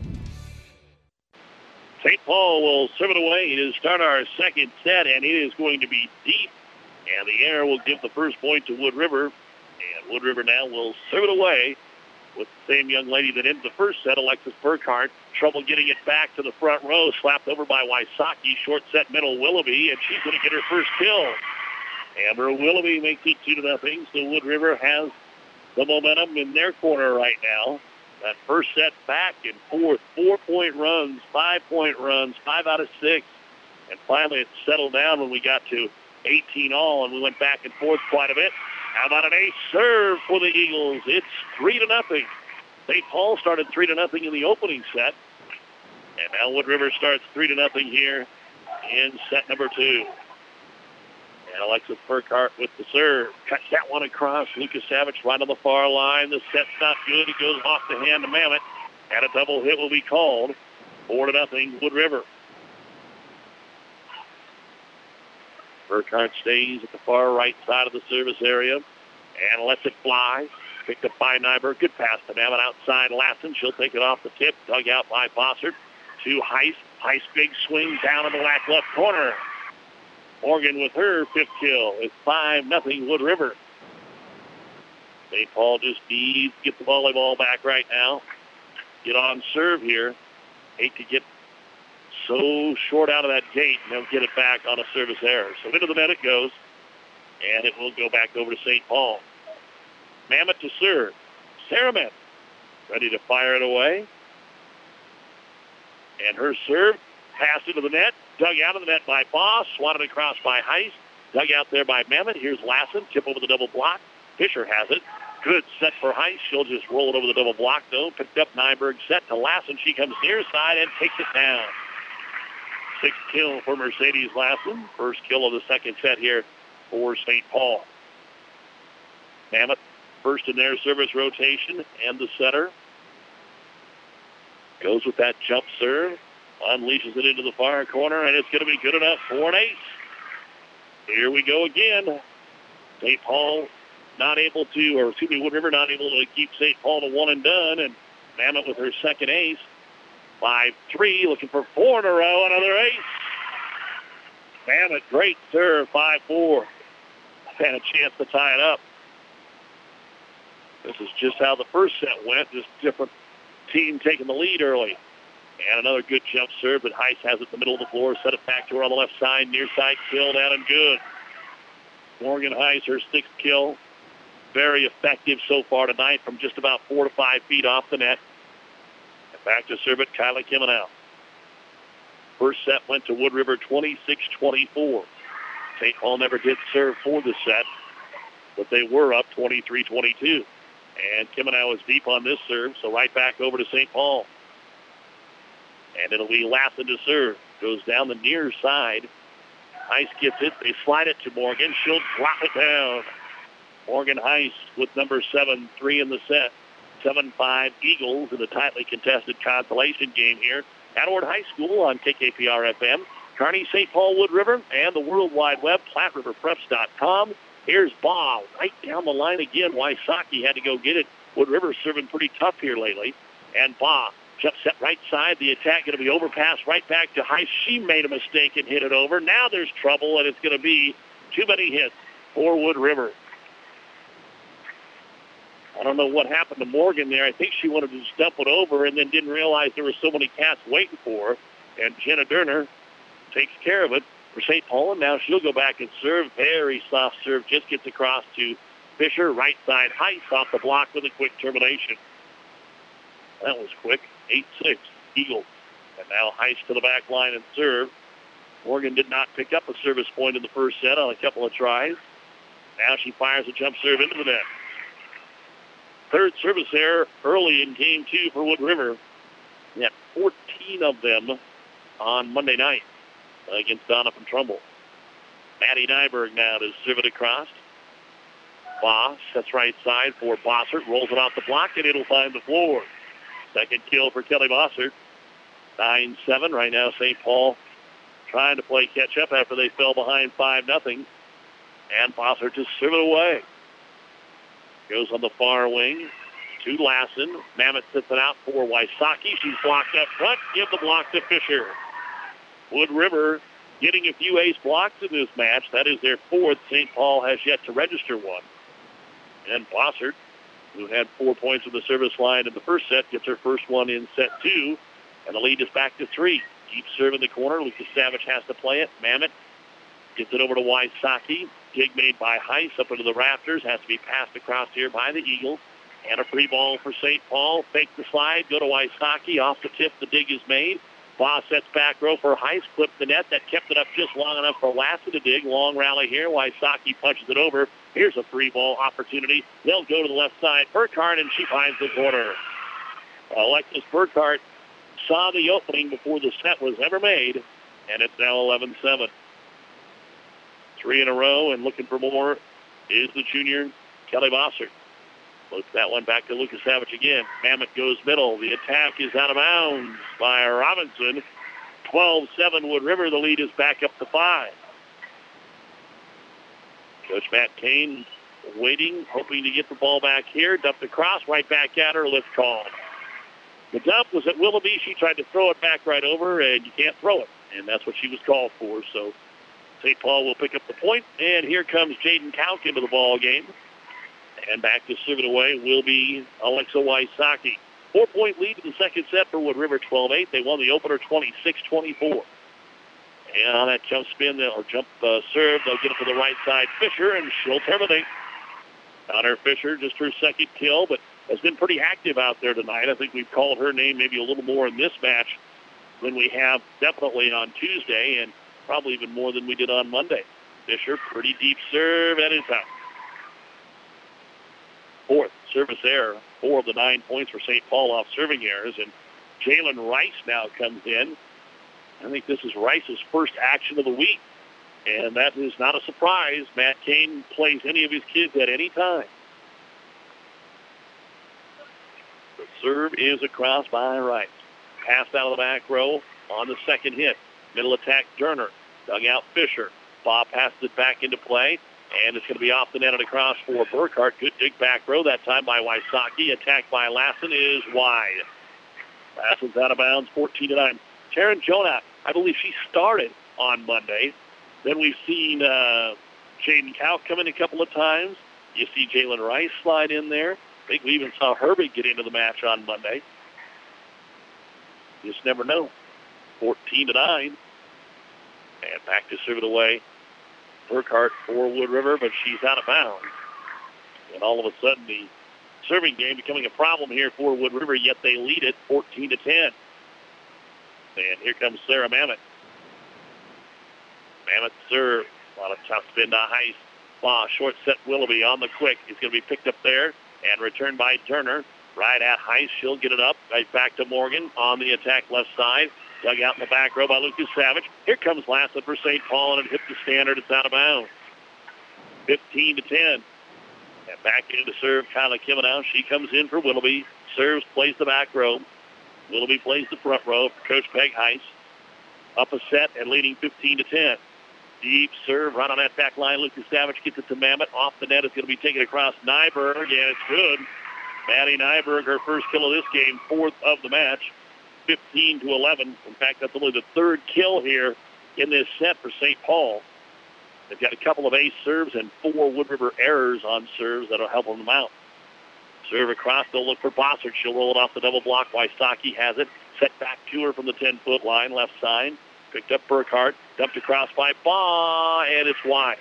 Saint Paul will serve it away to start our second set, and it is going to be deep. And the air will give the first point to Wood River. And Wood River now will serve it away with the same young lady that ended the first set, Alexis Burkhart. Trouble getting it back to the front row, slapped over by Wysocki. Short set middle Willoughby, and she's going to get her first kill. Amber Willoughby makes it two to nothing, so Wood River has the momentum in their corner right now. That first set back in fourth, four-point runs, five-point runs, five out of six. And finally it settled down when we got to eighteen all, and we went back and forth quite a bit. How about an ace serve for the Eagles? It's three to nothing. Saint Paul started three to nothing in the opening set. And now Wood River starts three to nothing here in set number two. And Alexis Burkhart with the serve. Cuts that one across. Lucas Savage right on the far line. The set's not good. It goes off the hand of Mammoth. And a double hit will be called. Four to nothing, Wood River. Burkhart stays at the far right side of the service area and lets it fly. Picked up by Nyberg. Good pass to Mammoth outside Lassen. She'll take it off the tip. Dug out by Bossert. To Heiss. Heiss big swing down in the back left corner. Morgan with her fifth kill. It's five nothing Wood River. Saint Paul just needs to get the volleyball back right now. Get on serve here. Hate to get so short out of that gate, and they'll get it back on a service error. So into the net it goes, and it will go back over to Saint Paul. Mammoth to serve. Sarah Mammoth ready to fire it away. And her serve passed into the net. Dug out of the net by Boss. Swatted across by Heiss. Dug out there by Mammoth. Here's Lassen. Tip over the double block. Fisher has it. Good set for Heiss. She'll just roll it over the double block, though. Picked up Nyberg. Set to Lassen. She comes near side and takes it down. Sixth kill for Mercedes Lassen. First kill of the second set here for Saint Paul. Mammoth first in their service rotation, and the setter goes with that jump serve. Unleashes it into the far corner, and it's going to be good enough for an ace. Here we go again. Saint Paul not able to, or excuse me, Wood River not able to keep Saint Paul to one and done, and Mammoth with her second ace. five three, looking for four in a row, another ace. Mammoth, great serve, five four. And a chance to tie it up. This is just how the first set went, just different team taking the lead early. And another good jump serve, but Heiss has it in the middle of the floor. Set it back to her on the left side. Near side kill down and good. Morgan Heiss, her sixth kill. Very effective so far tonight from just about four to five feet off the net. And back to serve it, Kyla Kimenow. First set went to Wood River twenty-six twenty-four. Saint Paul never did serve for the set, but they were up twenty-three twenty-two. And Kimenow is deep on this serve, so right back over to Saint Paul. And it'll be Lassen to serve. Goes down the near side. Heiss gets it. They slide it to Morgan. She'll drop it down. Morgan Heiss with number seven, three in the set. seven five Eagles in a tightly contested consolation game here at Ord High School on K K P R F M. Kearney, Saint Paul, Wood River, and the World Wide Web, Platte River Preps dot com. Here's Baugh right down the line again. Wysocki had to go get it. Wood River serving pretty tough here lately. And Baugh jump set right side. The attack going to be overpassed right back to Heiss. She made a mistake and hit it over. Now there's trouble, and it's going to be too many hits for Wood River. I don't know what happened to Morgan there. I think she wanted to dump it over and then didn't realize there were so many cats waiting for her. And Jenna Durner takes care of it for Saint Paul, and now she'll go back and serve. Very soft serve. Just gets across to Fisher. Right side. Heiss off the block with a quick termination. That was quick. eight six, Eagles. And now Heiss to the back line and serve. Morgan did not pick up a service point in the first set on a couple of tries. Now she fires a jump serve into the net. Third service error early in game two for Wood River. We had fourteen of them on Monday night against Donovan Trumbull. Maddie Nyberg now to serve it across. Baugh sets right side for Bossert. Rolls it off the block, and it'll find the floor. Second kill for Kelly Bossert. nine seven. Right now, Saint Paul trying to play catch-up after they fell behind five nothing. And Bossert just serve it away. Goes on the far wing to Lassen. Mammoth sits it out for Wysocki. She's blocked up front. Give the block to Fisher. Wood River getting a few ace blocks in this match. That is their fourth. Saint Paul has yet to register one. And Bossert, who had four points on the service line in the first set, gets her first one in set two. And the lead is back to three. Deep serve in the corner. Lucas Savage has to play it. Mammoth gets it over to Wysocki. Dig made by Heiss up into the rafters. Has to be passed across here by the Eagles. And a free ball for Saint Paul. Fake the slide. Go to Wysocki. Off the tip. The dig is made. Baugh sets back row for Heiss, clipped the net. That kept it up just long enough for Lassen to dig. Long rally here. Wysocki punches it over. Here's a free ball opportunity. They'll go to the left side. Burkhart, and she finds the corner. Alexis Burkhart saw the opening before the set was ever made, and it's now eleven seven. Three in a row, and looking for more is the junior Kelly Bossert. Looks that one back to Lucas Savage again. Mammoth goes middle. The attack is out of bounds by Robinson. twelve seven Wood River. The lead is back up to five. Coach Matt Kane waiting, hoping to get the ball back here. Dumped across, right back at her. Lift call. The dump was at Willoughby. She tried to throw it back right over, and you can't throw it. And that's what she was called for. So Saint Paul will pick up the point. And here comes Jaden Kauk into the ball game. And back to serve it away will be Alexa Wysocki. Four-point lead in the second set for Wood River, twelve eight. They won the opener twenty-six twenty-four. And on that jump spin, or jump uh, serve, they'll get it to the right side. Fisher, and she'll terminate. Connor Fisher, just her second kill, but has been pretty active out there tonight. I think we've called her name maybe a little more in this match than we have definitely on Tuesday, and probably even more than we did on Monday. Fisher, pretty deep serve, and it's out. Fourth service error, four of the nine points for Saint Paul off serving errors, and Jalen Rice now comes in. I think this is Rice's first action of the week, and that is not a surprise. Matt Kane plays any of his kids at any time. The serve is across by Rice. Passed out of the back row on the second hit. Middle attack, Durner. Dug out Fisher. Bob passed it back into play. And it's going to be off the net and across for Burkhart. Good dig back row that time by Wysocki. Attack by Lassen is wide. Lassen's out of bounds, fourteen to nine. Taryn Jonak, I believe she started on Monday. Then we've seen uh, Jaden Kauk come in a couple of times. You see Jalen Rice slide in there. I think we even saw Herbig get into the match on Monday. You just never know. fourteen to nine. And back to serve it away. Burkhart for Wood River, but she's out of bounds. And all of a sudden, the serving game becoming a problem here for Wood River, yet they lead it fourteen to ten. And here comes Sarah Mammoth. Mammoth serve. A lot of tough spin to Heiss. Baugh, short set Willoughby on the quick. He's going to be picked up there and returned by Turner. Right at Heiss. She'll get it up. Right back to Morgan on the attack left side. Dug out in the back row by Lucas Savage. Here comes Lassen for Saint Paul, and it hit the standard. It's out of bounds. fifteen to ten. And back into serve, Kyla Kivanow. She comes in for Willoughby. Serves, plays the back row. Willoughby plays the front row for Coach Peg Heiss. Up a set and leading fifteen to ten. Deep serve right on that back line. Lucas Savage gets it to Mammoth. Off the net. It's going to be taken across Nyberg, and it's good. Maddie Nyberg, her first kill of this game, fourth of the match. fifteen to eleven. In fact, that's only the third kill here in this set for Saint Paul. They've got a couple of ace serves and four Wood River errors on serves that'll help them out. Serve across. They'll look for Bossert. She'll roll it off the double block. Wysocki has it. Set back to her from the ten-foot line, left side. Picked up Burkhart. Dumped across by Baugh, and it's wide.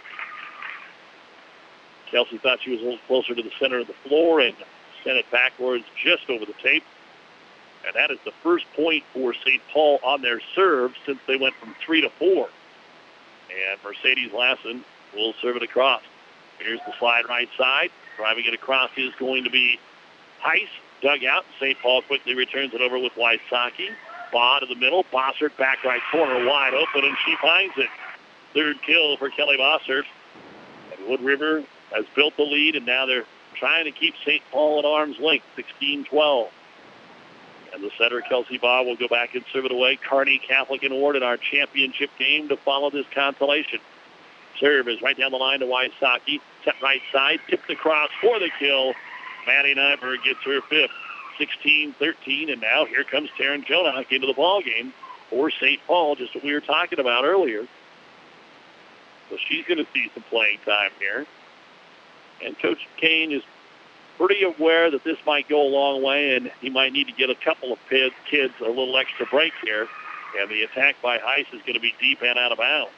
Kelsey thought she was a little closer to the center of the floor and sent it backwards just over the tape. And that is the first point for Saint Paul on their serve since they went from three to four. And Mercedes Lassen will serve it across. Here's the slide right side. Driving it across is going to be Heiss. Dug out. Saint Paul quickly returns it over with Wysocki. Baugh to the middle. Bossert back right corner wide open, and she finds it. Third kill for Kelly Bossert. And Wood River has built the lead, and now they're trying to keep Saint Paul at arm's length, sixteen twelve. And the setter, Kelsey Baugh, will go back and serve it away. Kearney Catholic and Ward in our championship game to follow this consolation. Serve is right down the line to Wysocki. Set right side, tipped across for the kill. Maddie Nyberg gets her fifth, sixteen thirteen, and now here comes Taryn Jonak into the ball game for Saint Paul, just what we were talking about earlier. So she's going to see some playing time here. And Coach Kane is pretty aware that this might go a long way, and he might need to get a couple of kids a little extra break here. And the attack by Heiss is going to be deep and out of bounds.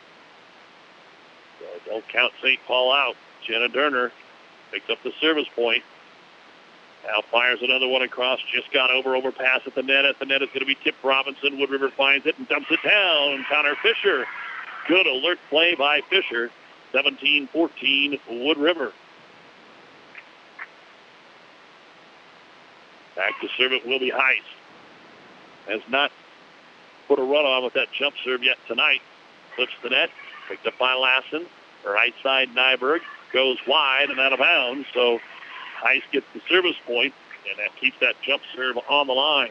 So don't count Saint Paul out. Jenna Durner picks up the service point. Now fires another one across. Just got over, overpass at the net. At the net is going to be Tip Robinson. Wood River finds it and dumps it down. Connor Fisher. Good alert play by Fisher. seventeen fourteen Wood River. Back to serve it will be Heiss. Has not put a run on with that jump serve yet tonight. Flips the net. Picked up by Lassen. Right side Nyberg. Goes wide and out of bounds. So Heiss gets the service point, and that keeps that jump serve on the line.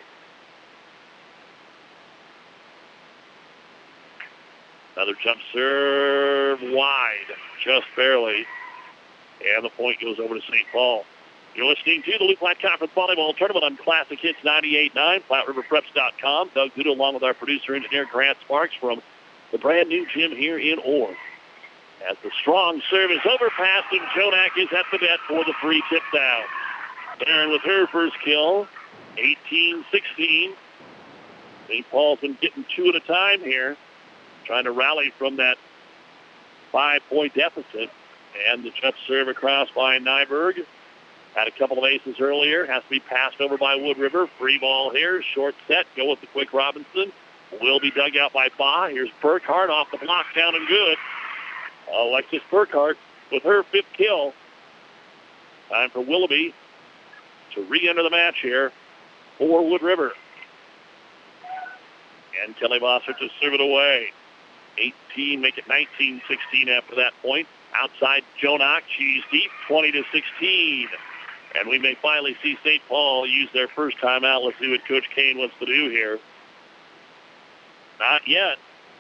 Another jump serve wide, just barely. And the point goes over to Saint Paul. You're listening to the Loup Platte Conference Volleyball Tournament on Classic Hits ninety-eight point nine, Platte River Preps dot com. Doug Duda along with our producer engineer Grant Sparks from the brand new gym here in Orr. As the strong serve is overpassed, and Jonak is at the net for the free tip down. Barron with her first kill, eighteen sixteen. Saint Paul's been getting two at a time here, trying to rally from that five-point deficit. And the jump serve across by Nyberg. Had a couple of aces earlier. Has to be passed over by Wood River. Free ball here. Short set. Go with the quick Robinson. Will be dug out by Baugh. Here's Burkhart off the block. Down and good. Alexis Burkhart with her fifth kill. Time for Willoughby to re-enter the match here for Wood River. And Kelly Bossert to serve it away. eighteen, make it nineteen sixteen after that point. Outside Jonak, she's deep, twenty to sixteen. And we may finally see Saint Paul use their first timeout. Let's see what Coach Kane wants to do here. Not yet.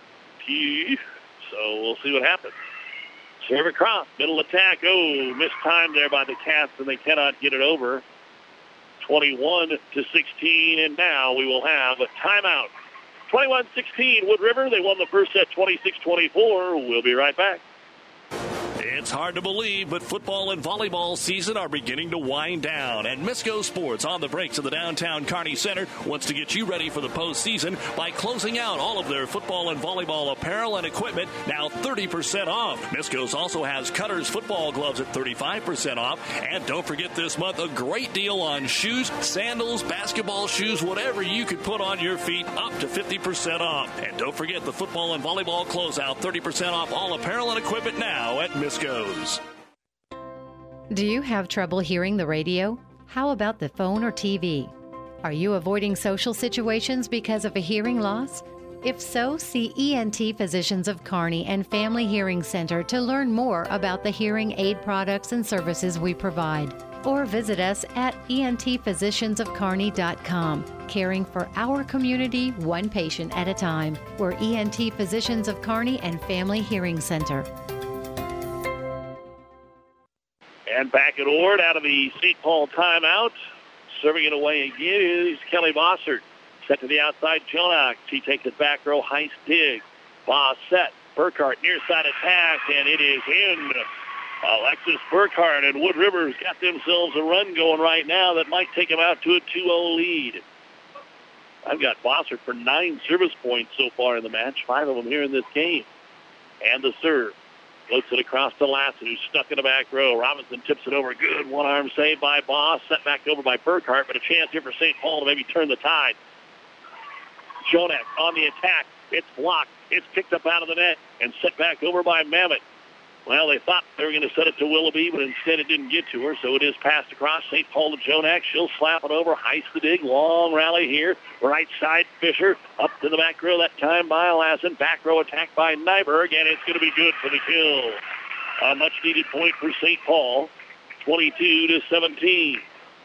So we'll see what happens. Serve across, middle attack. Oh, missed time there by the Cats, and they cannot get it over. twenty-one to sixteen, and now we will have a timeout. twenty-one sixteen, Wood River. They won the first set twenty-six twenty-four. We'll be right back. It's hard to believe, but football and volleyball season are beginning to wind down. And Misco Sports, on the brakes of the downtown Kearney Center, wants to get you ready for the postseason by closing out all of their football and volleyball apparel and equipment, now thirty percent off. Misco's also has Cutters football gloves at thirty-five percent off. And don't forget this month, a great deal on shoes, sandals, basketball shoes, whatever you could put on your feet, up to fifty percent off. And don't forget the football and volleyball closeout, thirty percent off all apparel and equipment now at Misco's. Do you have trouble hearing the radio? How about the phone or T V? Are you avoiding social situations because of a hearing loss? If so, see E N T Physicians of Kearney and Family Hearing Center to learn more about the hearing aid products and services we provide. Or visit us at E N T physicians of kearney dot com, caring for our community one patient at a time. We're E N T Physicians of Kearney and Family Hearing Center. And back at Ord out of the Saint Paul timeout. Serving it away again is Kelly Bossert. Set to the outside, Jonak. She takes it back row, Heiss dig. Boss set. Burkhart near side attack, and it is in. Alexis Burkhart and Wood River's got themselves a run going right now that might take them out to a two oh lead. I've got Bossert for nine service points so far in the match, five of them here in this game. And the serve. Floats it across to Lassen, who's stuck in the back row. Robinson tips it over. Good one-arm save by Boss. Set back over by Burkhart, but a chance here for Saint Paul to maybe turn the tide. Jonak on the attack. It's blocked. It's picked up out of the net and set back over by Mamet. Well, they thought they were going to set it to Willoughby, but instead it didn't get to her, so it is passed across. Saint Paul to Jonak. She'll slap it over. Heiss the dig. Long rally here. Right side, Fisher. Up to the back row that time by Lassen. Back row attack by Nyberg, and it's going to be good for the kill. A much-needed point for Saint Paul. twenty-two to seventeen.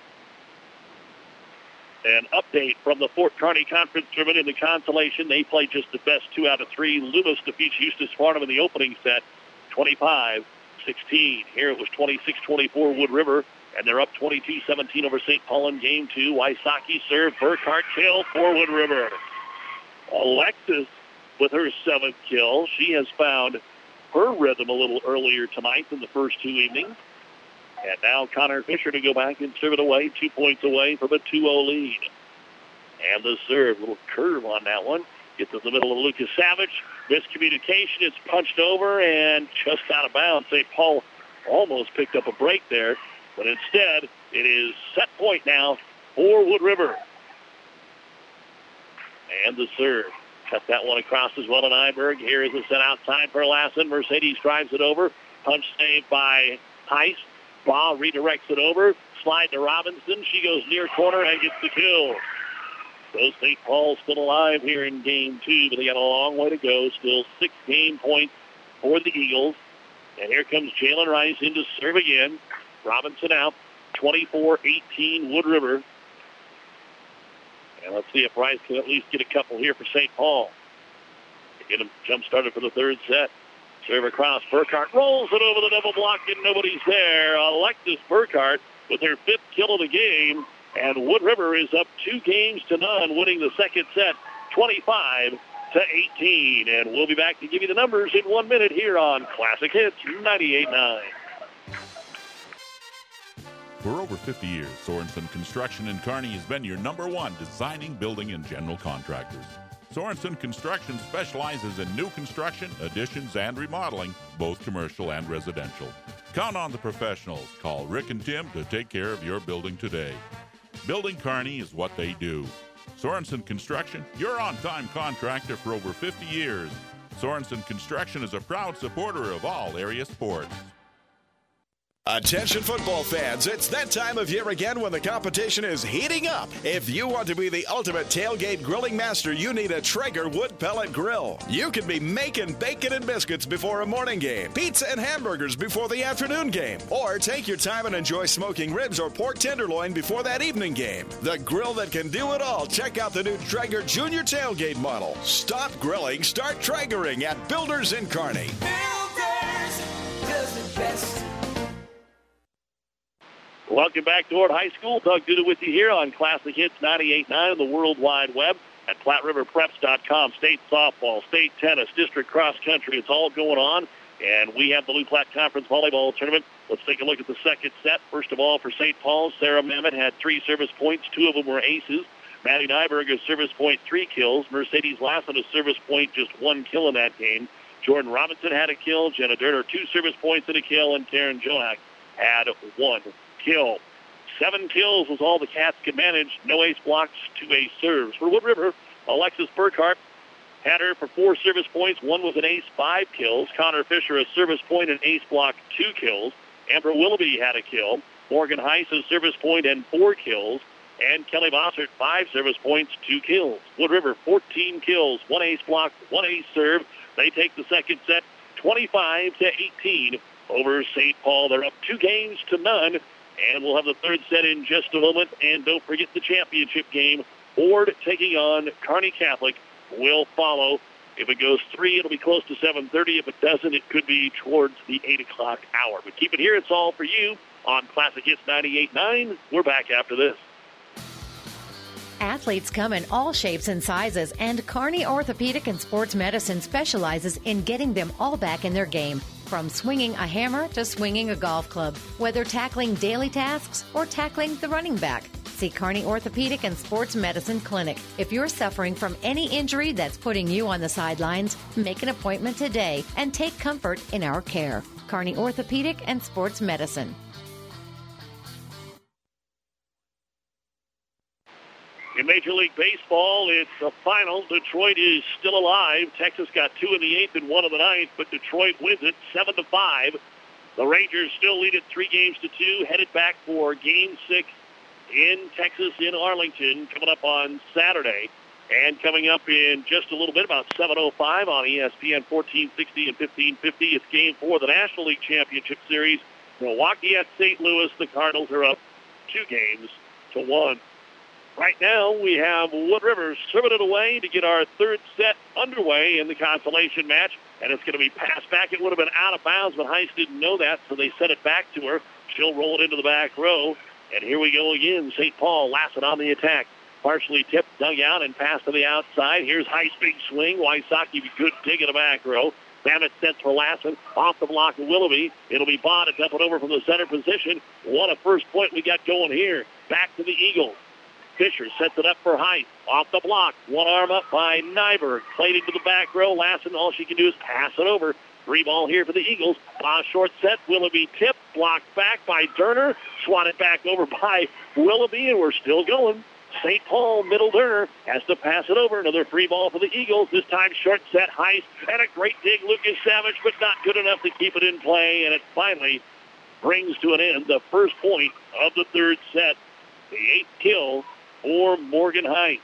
An update from the Fort Kearney Conference Tournament in the consolation. They played just the best two out of three. Loomis defeats Eustis Farnham in the opening set. twenty-five sixteen. Here it was twenty-six twenty-four Wood River, and they're up twenty-two seventeen over Saint Paul in game two. Wysocki serve. Burkhart kill for Wood River. Alexis with her seventh kill. She has found her rhythm a little earlier tonight than the first two evenings. And now Connor Fisher to go back and serve it away, two points away from a two oh lead. And the serve, little curve on that one. Gets in the middle of Lucas Savage. Miscommunication. It's punched over and just out of bounds. Saint Paul almost picked up a break there. But instead, it is set point now for Wood River. And the serve. Cut that one across as well to Nyberg. Here is a set outside for Lassen. Mercedes drives it over. Punch saved by Heiss. Baugh redirects it over. Slide to Robinson. She goes near corner and gets the kill. So Saint Paul's still alive here in game two, but they got a long way to go. Still six game points for the Eagles. And here comes Jalen Rice in to serve again. Robinson out. twenty-four eighteen Wood River. And let's see if Rice can at least get a couple here for Saint Paul. Get him jump started for the third set. Serve across. Burkhart rolls it over the double block and nobody's there. Alexis Burkhart with her fifth kill of the game. And Wood River is up two games to none, winning the second set twenty-five to eighteen. And we'll be back to give you the numbers in one minute here on Classic Hits ninety-eight point nine. For over fifty years, Sorensen Construction in Kearney has been your number one designing, building, and general contractors. Sorensen Construction specializes in new construction, additions, and remodeling, both commercial and residential. Count on the professionals. Call Rick and Tim to take care of your building today. Building Kearney is what they do. Sorensen Construction, your on-time contractor for over fifty years. Sorensen Construction is a proud supporter of all area sports. Attention football fans, it's that time of year again when the competition is heating up. If you want to be the ultimate tailgate grilling master, you need a Traeger wood pellet grill. You can be making bacon and biscuits before a morning game, pizza and hamburgers before the afternoon game, or take your time and enjoy smoking ribs or pork tenderloin before that evening game. The grill that can do it all. Check out the new Traeger Junior Tailgate model. Stop grilling, start Traegering at Builders in Kearney. Builders does it best. Welcome back to Ord High School. Doug Duda with you here on Classic Hits ninety-eight point nine on the World Wide Web at Platte River Preps dot com. State softball, state tennis, district cross country. It's all going on. And we have the Loup Platte Conference Volleyball Tournament. Let's take a look at the second set. First of all, for Saint Paul, Sarah Mamet had three service points. Two of them were aces. Maddie Nyberg, a service point, three kills. Mercedes Lassen, a service point, just one kill in that game. Jordan Robinson had a kill. Jenna Durner, two service points and a kill. And Karen Jonak had one kill. Seven kills was all the Cats could manage. No ace blocks, two ace serves. For Wood River, Alexis Burkhart had her for four service points. One was an ace, five kills. Connor Fisher, a service point and ace block, two kills. Amber Willoughby had a kill. Morgan Heiss, a service point and four kills. And Kelly Bossert, five service points, two kills. Wood River, fourteen kills, one ace block, one ace serve. They take the second set, twenty-five to eighteen over Saint Paul. They're up two games to none. And we'll have the third set in just a moment. And don't forget the championship game. Ord taking on Kearney Catholic will follow. If it goes three, it'll be close to seven thirty. If it doesn't, it could be towards the eight o'clock hour. But keep it here. It's all for you on Classic Hits ninety-eight point nine. We're back after this. Athletes come in all shapes and sizes, and Kearney Orthopedic and Sports Medicine specializes in getting them all back in their game. From swinging a hammer to swinging a golf club, whether tackling daily tasks or tackling the running back. See Kearney Orthopedic and Sports Medicine Clinic. If you're suffering from any injury that's putting you on the sidelines, make an appointment today and take comfort in our care. Kearney Orthopedic and Sports Medicine. In Major League Baseball, it's a final. Detroit is still alive. Texas got two in the eighth and one in the ninth, but Detroit wins it seven to five. The Rangers still lead it three games to two, headed back for Game six in Texas in Arlington, coming up on Saturday. And coming up in just a little bit, about seven oh five on E S P N fourteen sixty and fifteen fifty, it's Game four of the National League Championship Series. Milwaukee at Saint Louis. The Cardinals are up two games to one. Right now, we have Wood River serving it away to get our third set underway in the consolation match. And it's going to be passed back. It would have been out of bounds, but Heiss didn't know that, so they sent it back to her. She'll roll it into the back row. And here we go again. Saint Paul, Lassen on the attack. Partially tipped, dug out, and passed to the outside. Here's Heiss' big swing. Wysocki, good dig in the back row. Mamet sets for Lassen. Off the block of Willoughby. It'll be Baugh to dump it over from the center position. What a first point we got going here. Back to the Eagles. Fisher sets it up for Heiss. Off the block. One arm up by Nyberg. Played into the back row. Lassen, all she can do is pass it over. Three ball here for the Eagles. Uh, short set. Willoughby tipped. Blocked back by Durner. Swatted back over by Willoughby, and we're still going. Saint Paul, middle Durner, has to pass it over. Another free ball for the Eagles. This time short set, Heiss, and a great dig, Lucas Savage, but not good enough to keep it in play, and it finally brings to an end the first point of the third set. The eighth kill for Morgan Heiss.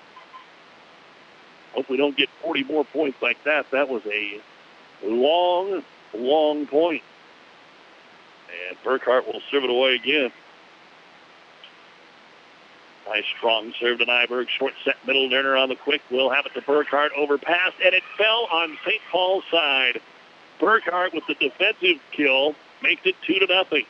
Hope we don't get forty more points like that. That was a long, long point. And Burkhart will serve it away again. Nice strong serve to Nyberg. Short set, middle Lerner on the quick. Will have it to Burkhart. Overpass, and it fell on Saint Paul's side. Burkhart with the defensive kill makes it two to nothing.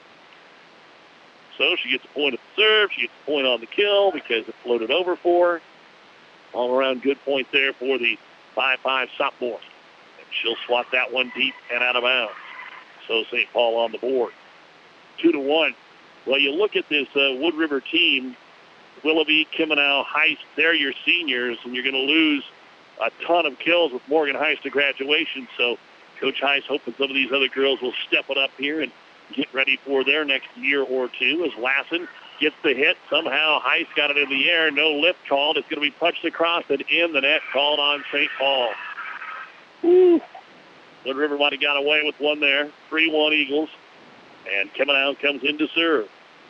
So she gets a point at the serve. She gets a point on the kill because it floated over for her. All around good point there for the five five sophomore. And she'll swat that one deep and out of bounds. So Saint Paul on the board. Two to one. Well, you look at this uh, Wood River team. Willoughby, Kimanow, Heiss, they're your seniors, and you're going to lose a ton of kills with Morgan Heiss to graduation. So Coach Heiss hoping some of these other girls will step it up here and get ready for their next year or two as Lassen gets the hit. Somehow Heiss got it in the air. No lift called. It's going to be punched across and in the net, called on Saint Paul. Woo. Wood River might have got away with one there. three one Eagles. And Kimanow comes in to serve.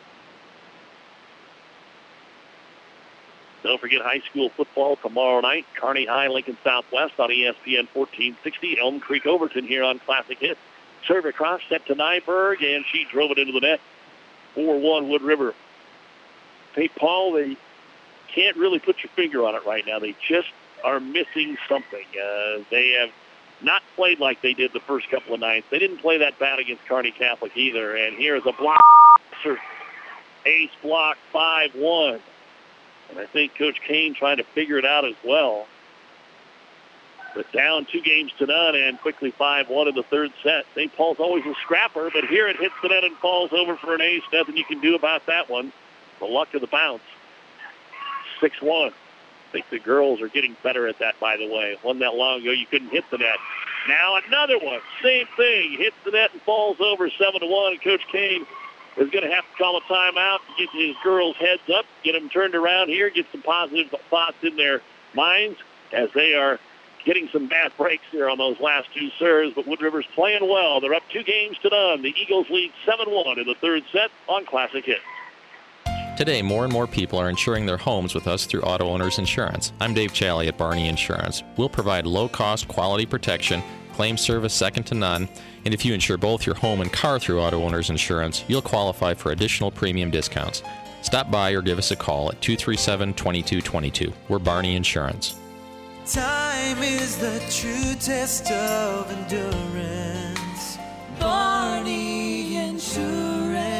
Don't forget high school football tomorrow night. Kearney High, Lincoln Southwest on E S P N fourteen sixty. Elm Creek Overton here on Classic Hits. Serve across, set to Nyberg, and she drove it into the net. four one Wood River. Saint Paul, they can't really put your finger on it right now. They just are missing something. Uh, they have not played like they did the first couple of nights. They didn't play that bad against Kearney Catholic either. And here's a block. Ace block, five one. And I think Coach Kane trying to figure it out as well. But down two games to none and quickly five one in the third set. Saint Paul's always a scrapper, but here it hits the net and falls over for an ace. Nothing you can do about that one. The luck of the bounce. six one. I think the girls are getting better at that, by the way. One that long ago, you couldn't hit the net. Now another one. Same thing. Hits the net and falls over seven to one. And Coach Kane is going to have to call a timeout, get his girls' heads up, get them turned around here, get some positive thoughts in their minds as they are getting some bad breaks here on those last two serves. But Wood River's playing well. They're up two games to none. The Eagles lead seven one in the third set on Classic Hits. Today, more and more people are insuring their homes with us through Auto Owners Insurance. I'm Dave Challey at Barney Insurance. We'll provide low-cost, quality protection, claim service second to none, and if you insure both your home and car through Auto Owners Insurance, you'll qualify for additional premium discounts. Stop by or give us a call at two three seven, two two two two. We're Barney Insurance. Time is the true test of endurance. Barney Insurance.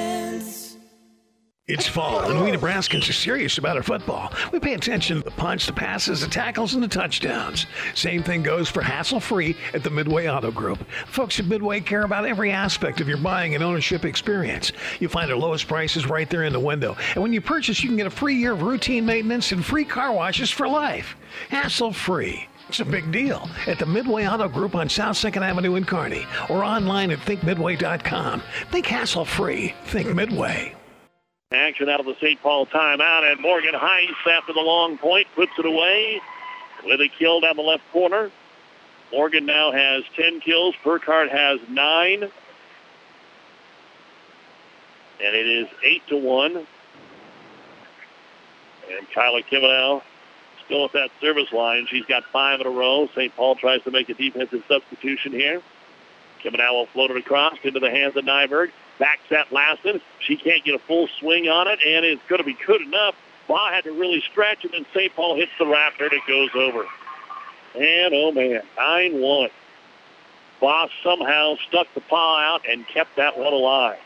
It's fall, and we Nebraskans are serious about our football. We pay attention to the punch, the passes, the tackles, and the touchdowns. Same thing goes for hassle-free at the Midway Auto Group. Folks at Midway care about every aspect of your buying and ownership experience. You find our lowest prices right there in the window. And when you purchase, you can get a free year of routine maintenance and free car washes for life. Hassle-free. It's a big deal at the Midway Auto Group on South second Avenue in Kearney or online at think midway dot com. Think hassle-free. Think Midway. Action out of the Saint Paul timeout, and Morgan Heiss after the long point puts it away with a kill down the left corner. Morgan now has ten kills. Burkhart has nine. And it is eight to one. And Kyla Kimanow still at that service line. She's got five in a row. Saint Paul tries to make a defensive substitution here. Kimanow will float it across into the hands of Nyberg. Back set Lassen. She can't get a full swing on it, and it's going to be good enough. Baugh had to really stretch it, and Saint Paul hits the raptor, and it goes over. And, oh, man, nine one. Baugh somehow stuck the paw out and kept that one alive.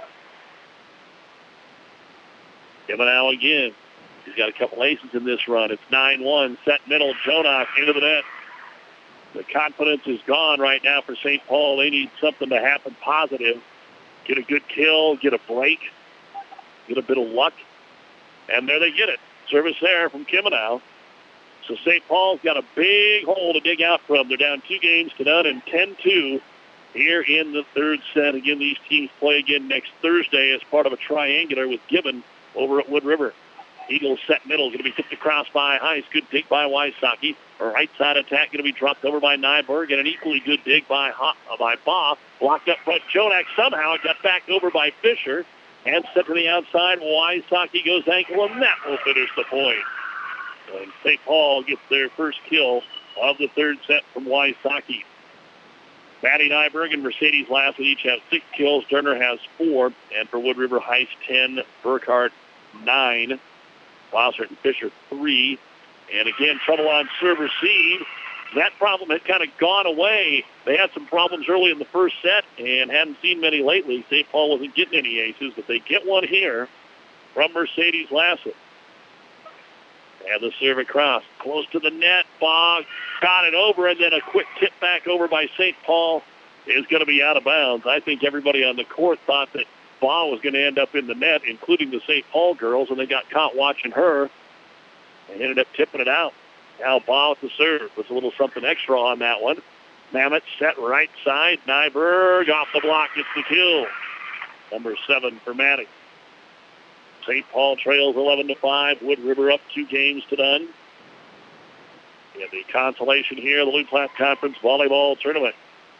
Kimanow again. He's got a couple aces in this run. It's nine one. Set middle. Jonak into the net. The confidence is gone right now for Saint Paul. They need something to happen positive. Get a good kill, get a break, get a bit of luck. And there they get it. Service there from Kimanow. So Saint Paul's got a big hole to dig out from. They're down two games to none and ten two here in the third set. Again, these teams play again next Thursday as part of a triangular with Gibbon over at Wood River. Eagles set middle, going to be tipped across by Heiss. Good dig by Wysocki. A right side attack going to be dropped over by Nyberg, and an equally good dig by ha- uh, by Baugh. Blocked up front. Jonak somehow got back over by Fisher. And set to the outside. Wysocki goes ankle, and that will finish the point. And Saint Paul gets their first kill of the third set from Wysocki. Maddie Nyberg and Mercedes Lassett each have six kills. Turner has four. And for Wood River, Heiss ten, Burkhart nine. Bossert and Fisher three. And again, trouble on serve receive. That problem had kind of gone away. They had some problems early in the first set and hadn't seen many lately. Saint Paul wasn't getting any aces, but they get one here from Mercedes Lassett. And the serve across. Close to the net. Bogg got it over, and then a quick tip back over by Saint Paul is going to be out of bounds. I think everybody on the court thought that Baugh was going to end up in the net, including the Saint Paul girls, and they got caught watching her. They ended up tipping it out. Now Baugh with the serve. With a little something extra on that one. Mamet set right side. Nyberg off the block gets the kill. Number seven for Maddox. Saint Paul trails eleven to five. Wood River up two games to none. In the consolation here, the Lou Platte Conference Volleyball Tournament.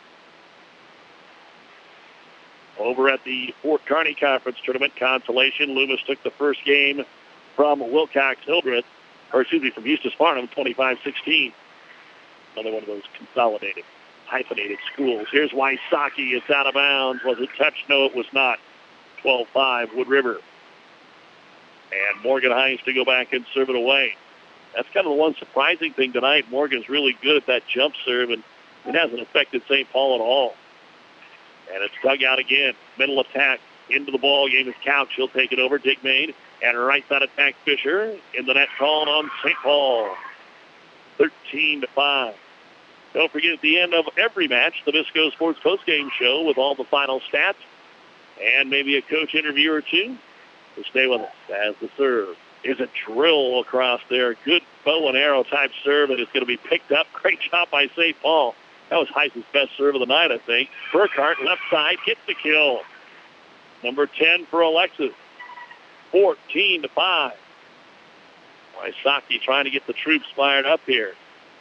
Over at the Fort Kearney Conference Tournament consolation, Loomis took the first game from Wilcox-Hildreth, or excuse me, from Eustis Farnham, twenty-five sixteen. Another one of those consolidated, hyphenated schools. Here's Wysocki. It's out of bounds. Was it touched? No, it was not. twelve five, Wood River. And Morgan Heiss to go back and serve it away. That's kind of the one surprising thing tonight. Morgan's really good at that jump serve, and it hasn't affected Saint Paul at all. And it's dug out again. Middle attack into the ball game is Couch. He'll take it over. Digmain. And right side attack Fisher. In the net call on Saint Paul. thirteen to five. Don't forget at the end of every match, the Visco Sports postgame show with all the final stats and maybe a coach interview or two. So stay with us as the serve is a drill across there. Good bow and arrow type serve, and it's going to be picked up. Great job by Saint Paul. That was Heiss's best serve of the night, I think. Burkhart, left side, gets the kill. Number ten for Alexis. fourteen to five. Wysocki trying to get the troops fired up here.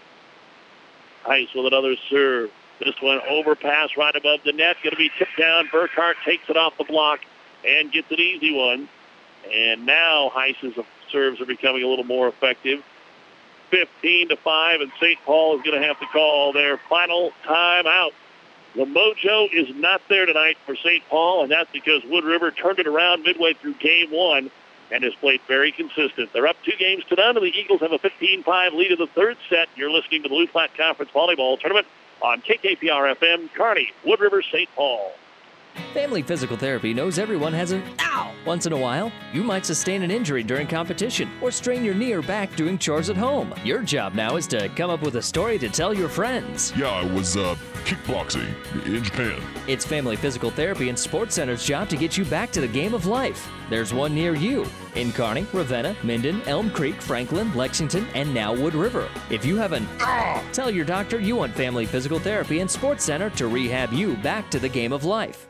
Heiss with another serve. This one overpass right above the net. Going to be tipped down. Burkhart takes it off the block and gets an easy one. And now Heiss's serves are becoming a little more effective. fifteen to five, and Saint Paul is going to have to call their final timeout. The mojo is not there tonight for Saint Paul, and that's because Wood River turned it around midway through game one and has played very consistent. They're up two games to none, and the Eagles have a fifteen five lead in the third set. You're listening to the Lou Platte Conference Volleyball Tournament on K K P R F M, Kearney, Wood River, Saint Paul. Family Physical Therapy knows everyone has an ow once in a while. You might sustain an injury during competition or strain your knee or back doing chores at home. Your job now is to come up with a story to tell your friends. Yeah, I was uh, kickboxing in Japan. It's Family Physical Therapy and Sports Center's job to get you back to the game of life. There's one near you in Kearney, Ravenna, Minden, Elm Creek, Franklin, Lexington, and now Wood River. If you have an ah, tell your doctor you want Family Physical Therapy and Sports Center to rehab you back to the game of life.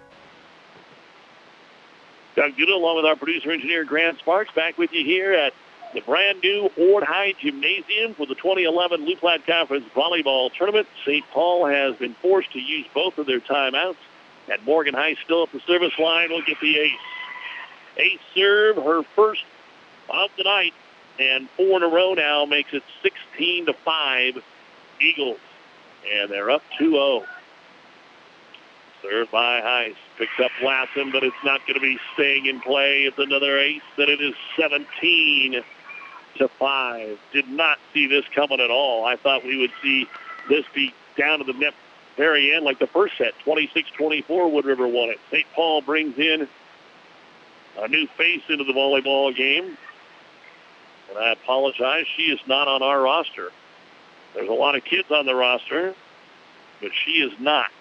Doug Duda, along with our producer-engineer Grant Sparks, back with you here at the brand-new Ord High Gymnasium for the twenty eleven Lou Platte Conference Volleyball Tournament. Saint Paul has been forced to use both of their timeouts, and Morgan Heiss still at the service line will get the ace. Ace serve, her first of the night, and four in a row now makes it sixteen to five Eagles, and they're up two oh. Served by Heiss. Picks up Lassen, but it's not going to be staying in play. It's another ace, and it is seventeen to five. Did not see this coming at all. I thought we would see this be down to the net very end like the first set. twenty-six twenty-four, Wood River won it. Saint Paul brings in a new face into the volleyball game. And I apologize, she is not on our roster. There's a lot of kids on the roster, but she is not.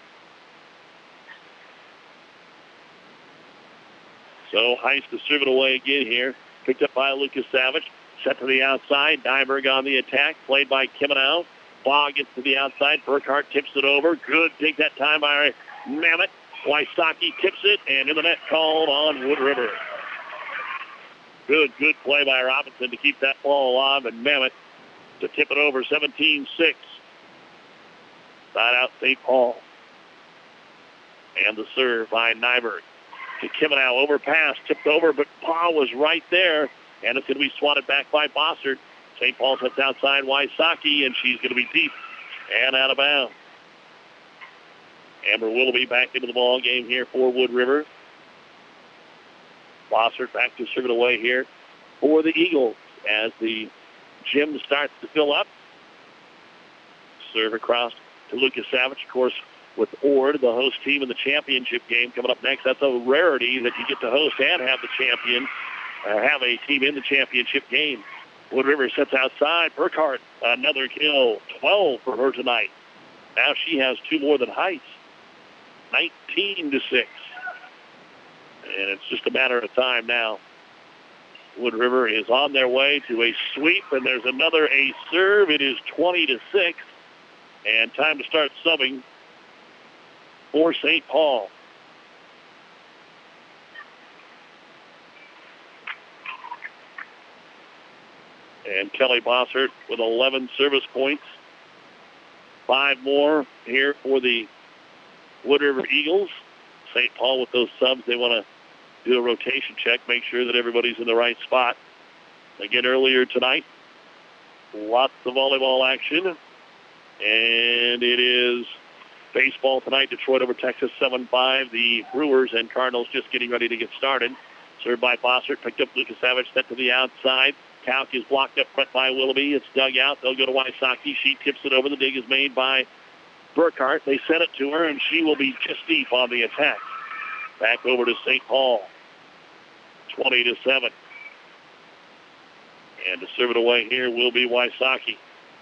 So Heiss to serve it away again here. picked up by Lucas Savage. Set to the outside. Nyberg on the attack. Played by Kimenow. Baugh gets to the outside. Burkhart tips it over. Good take that time by Mamet. Wysocki tips it, and in the net called on Wood River. Good, good play by Robinson to keep that ball alive, and Mamet to tip it over. seventeen six. Side out Saint Paul. And the serve by Nyberg to Kimenow. Overpass, tipped over, but Baugh was right there. And it's going to be swatted back by Bossert. Saint Paul sets outside Wysocki, and she's going to be deep and out of bounds. Amber Willoughby back into the ball game here for Wood River. Bossert back to serve it away here for the Eagles as the gym starts to fill up. Serve across to Lucas Savage, of course, with Ord, the host team in the championship game coming up next. That's a rarity that you get to host and have the champion, uh, have a team in the championship game. Wood River sets outside. Burkhart, another kill. twelve for her tonight. Now she has two more than Heights. nineteen to six. And it's just a matter of time now. Wood River is on their way to a sweep, and there's another ace serve. It is twenty to six. And time to start subbing for Saint Paul. And Kelly Bossert with eleven service points. Five more here for the Wood River Eagles. Saint Paul with those subs, they want to do a rotation check, make sure that everybody's in the right spot. Again, earlier tonight, lots of volleyball action. And it is baseball tonight. Detroit over Texas seven five. The Brewers and Cardinals just getting ready to get started. Served by Bossert, picked up Lucas Savage, set to the outside. Kauk is blocked up front by Willoughby. It's dug out. They'll go to Wysocki. She tips it over. The dig is made by Burkhart. They sent it to her, and she will be just deep on the attack. Back over to Saint Paul. twenty to seven. And to serve it away here will be Wysocki.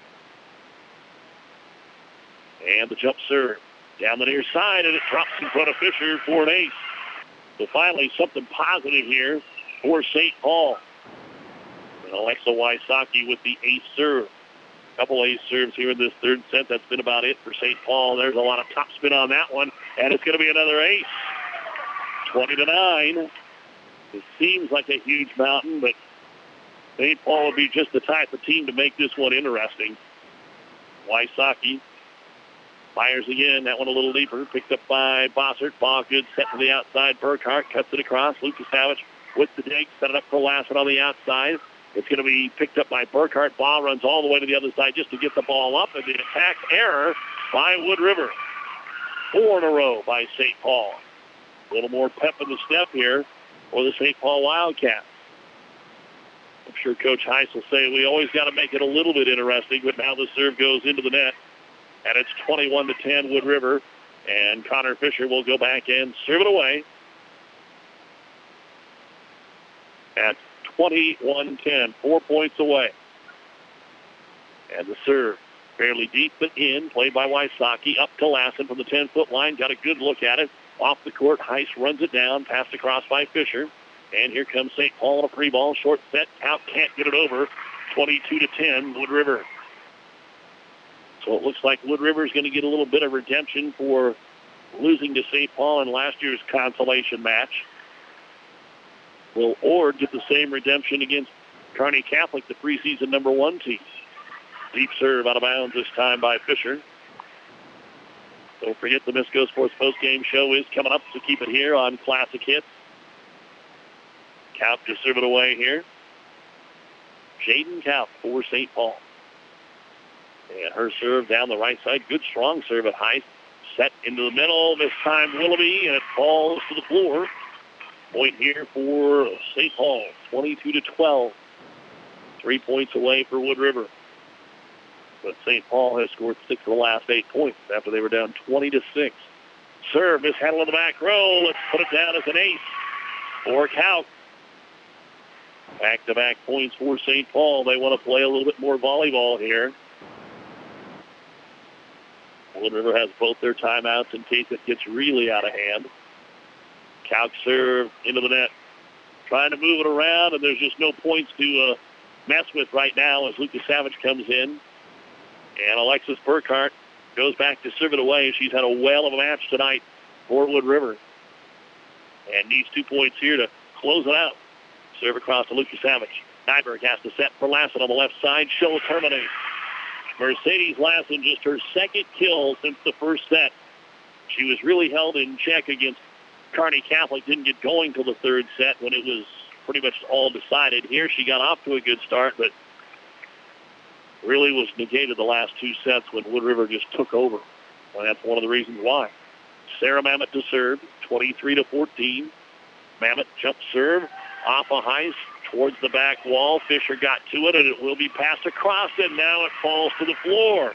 And the jump serve down the near side, and it drops in front of Fisher for an ace. So finally, something positive here for Saint Paul. And Alexa Wysocki with the ace serve. Couple ace serves here in this third set. That's been about it for Saint Paul. There's a lot of topspin on that one, and it's going to be another ace. twenty to nine. It seems like a huge mountain, but Saint Paul would be just the type of team to make this one interesting. Wysocki fires again. That one a little deeper. Picked up by Bossert. Ball good. Set to the outside. Burkhart cuts it across. Lucas Savage with the dig. Set it up for Lassett on the outside. It's going to be picked up by Burkhart. Ball runs all the way to the other side just to get the ball up. And the attack error by Wood River. Four in a row by Saint Paul. A little more pep in the step here for the Saint Paul Wildcats. I'm sure Coach Heiss will say we always got to make it a little bit interesting, but now the serve goes into the net. And it's twenty-one to ten Wood River. And Connor Fisher will go back and serve it away. At twenty-one ten, four points away. And the serve fairly deep but in, played by Wysocki, up to Lassen from the ten-foot line. Got a good look at it. Off the court, Heiss runs it down, passed across by Fisher. And here comes Saint Paul on a free ball. Short set, out, can't get it over. twenty-two to ten, Wood River. So it looks like Wood River is going to get a little bit of redemption for losing to Saint Paul in last year's consolation match. Will Ord get the same redemption against Kearney Catholic, the preseason number one team? Deep serve out of bounds this time by Fisher. Don't forget the Misco Sports postgame show is coming up, so keep it here on Classic Hits. Kauk to serve it away here. Jaden Kauk for Saint Paul. And her serve down the right side. Good strong serve at Heiss. Set into the middle. This time Willoughby, and it falls to the floor. Point here for Saint Paul. twenty-two to twelve. Three points away for Wood River. But Saint Paul has scored six of the last eight points after they were down twenty to six. Serve mishandled in the back row. Let's put it down as an ace for Kauk. Back-to-back points for Saint Paul. They want to play a little bit more volleyball here. Wood River has both their timeouts in case it gets really out of hand. Kauk serve into the net. trying to move it around, and there's just no points to uh, mess with right now as Lucas Savage comes in. And Alexis Burkhart goes back to serve it away. She's had a whale of a match tonight for Wood River. And needs two points here to close it out. Serve across to Lucas Savage. Nyberg has to set for Lassen on the left side. She'll terminate. Mercedes Lassen, just her second kill since the first set. She was really held in check against Kearney Catholic. Didn't get going till the third set when it was pretty much all decided. Here she got off to a good start, but really was negated the last two sets when Wood River just took over. Well, that's one of the reasons why. Sarah Mamet to serve, twenty-three to fourteen. Mamet jump serve off a Heiss towards the back wall. Fisher got to it, and it will be passed across, and now it falls to the floor.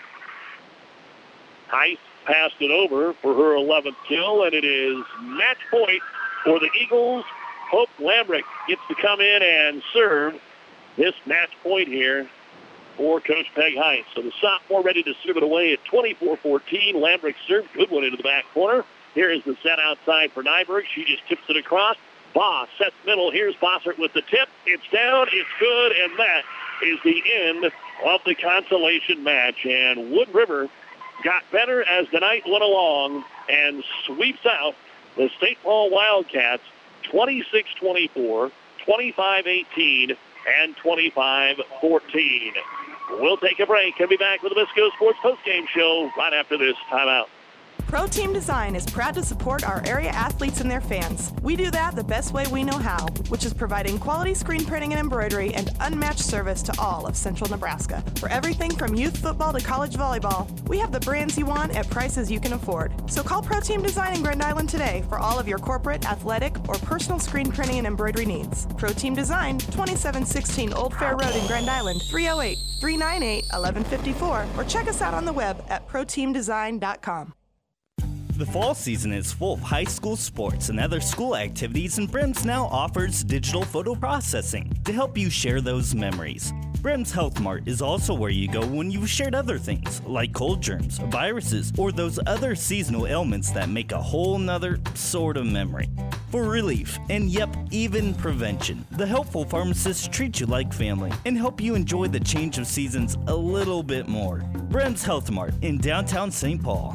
Heiss passed it over for her eleventh kill, and it is match point for the Eagles. Hope Lambrick gets to come in and serve this match point here for Coach Peg Heiss. So the sophomore ready to serve it away at twenty-four fourteen. Lambrick served. Good one into the back corner. Here is the set outside for Nyberg. She just tips it across. Boss sets middle. Here's Bossert with the tip. It's down. It's good. And that is the end of the consolation match. And Wood River got better as the night went along and sweeps out the Saint Paul Wildcats twenty-six twenty-four, twenty-five eighteen, and twenty-five fourteen. We'll take a break and be back with the Bisco Sports postgame show right after this timeout. Pro Team Design is proud to support our area athletes and their fans. We do that the best way we know how, which is providing quality screen printing and embroidery and unmatched service to all of Central Nebraska. For everything from youth football to college volleyball, we have the brands you want at prices you can afford. So call Pro Team Design in Grand Island today for all of your corporate, athletic, or personal screen printing and embroidery needs. Pro Team Design, twenty-seven sixteen Old Fair Road in Grand Island, three oh eight, three nine eight, eleven fifty-four, or check us out on the web at pro team design dot com. The fall season is full of high school sports and other school activities, and Brims now offers digital photo processing to help you share those memories. Brims Health Mart is also where you go when you've shared other things, like cold germs, viruses, or those other seasonal ailments that make a whole nother sort of memory. For relief, and yep, even prevention, the helpful pharmacists treat you like family and help you enjoy the change of seasons a little bit more. Brims Health Mart in downtown Saint Paul.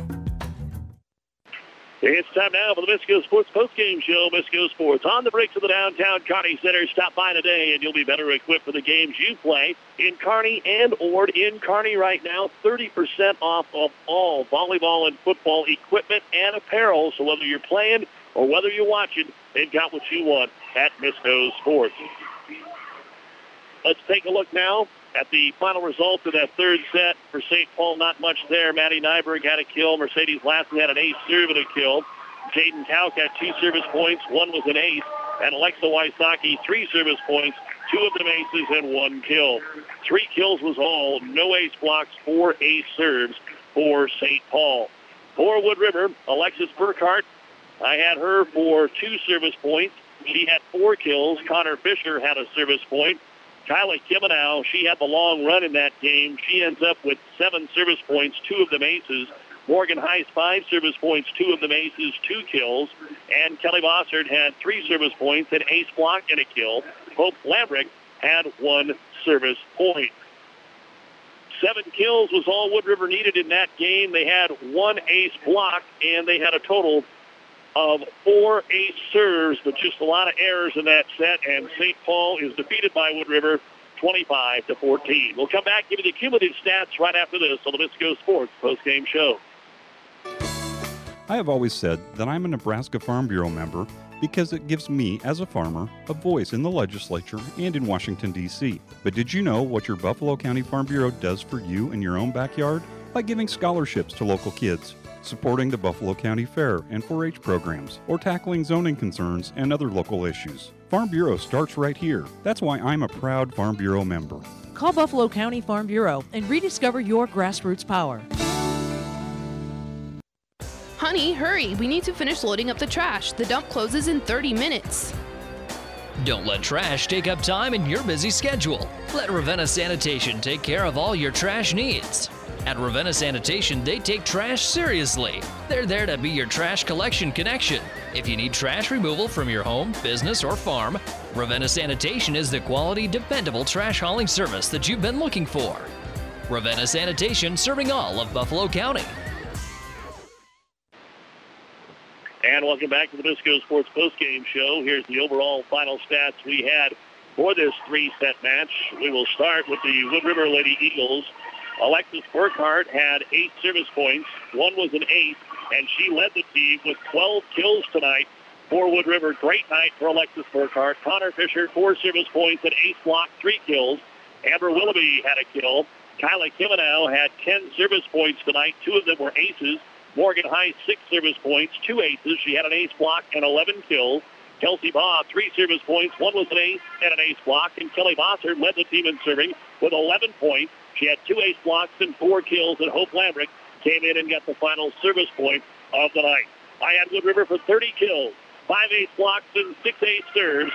It's time now for the Bisco Sports postgame show. Bisco Sports on the breaks of the downtown Kearney Center. Stop by today and you'll be better equipped for the games you play in Kearney and Ord. In Kearney right now, thirty percent off of all volleyball and football equipment and apparel. So whether you're playing or whether you're watching, they've got what you want at Bisco Sports. Let's take a look now at the final result of that third set for Saint Paul. Not much there. Maddie Nyberg had a kill. Mercedes Lassen had an ace serve and a kill. Jaden Tauk had two service points. One was an ace. And Alexa Wysocki, three service points, two of them aces and one kill. Three kills was all. No ace blocks, four ace serves for Saint Paul. For Wood River, Alexis Burkhart, I had her for two service points. She had four kills. Connor Fisher had a service point. Kylie Kimenow, she had the long run in that game. She ends up with seven service points, two of them aces. Morgan Heiss, five service points, two of them aces, two kills. And Kelly Bossert had three service points, an ace block, and a kill. Hope Lambrick had one service point. Seven kills was all Wood River needed in that game. They had one ace block, and they had a total of four ace serves, but just a lot of errors in that set, and Saint Paul is defeated by Wood River twenty-five to fourteen. We'll come back, give you the cumulative stats right after this on the Bisco Sports postgame show. I have always said that I'm a Nebraska Farm Bureau member because it gives me, as a farmer, a voice in the legislature and in Washington, D C But did you know what your Buffalo County Farm Bureau does for you in your own backyard? By giving scholarships to local kids, supporting the Buffalo County Fair and four H programs, or tackling zoning concerns and other local issues. Farm Bureau starts right here. That's why I'm a proud Farm Bureau member. Call Buffalo County Farm Bureau and rediscover your grassroots power. Honey, hurry. We need to finish loading up the trash. The dump closes in thirty minutes. Don't let trash take up time in your busy schedule. Let Ravenna Sanitation take care of all your trash needs. At Ravenna Sanitation, they take trash seriously. They're there to be your trash collection connection. If you need trash removal from your home, business, or farm, Ravenna Sanitation is the quality, dependable trash hauling service that you've been looking for. Ravenna Sanitation, serving all of Buffalo County. And welcome back to the Bisco Sports postgame show. Here's the overall final stats we had for this three-set match. We will start with the Wood River Lady Eagles. Alexis Burkhart had eight service points. One was an ace, and she led the team with twelve kills tonight for Wood River. Great night for Alexis Burkhart. Connor Fisher, four service points, an ace block, three kills. Amber Willoughby had a kill. Kyla Kimenow had ten service points tonight. Two of them were aces. Morgan High, six service points, two aces. She had an ace block and eleven kills. Kelsey Baugh, three service points. One was an ace and an ace block. And Kelly Bossert led the team in serving with eleven points. She had two ace blocks and four kills. And Hope Lambrick came in and got the final service point of the night. I had Wood River for thirty kills, five ace blocks, and six ace serves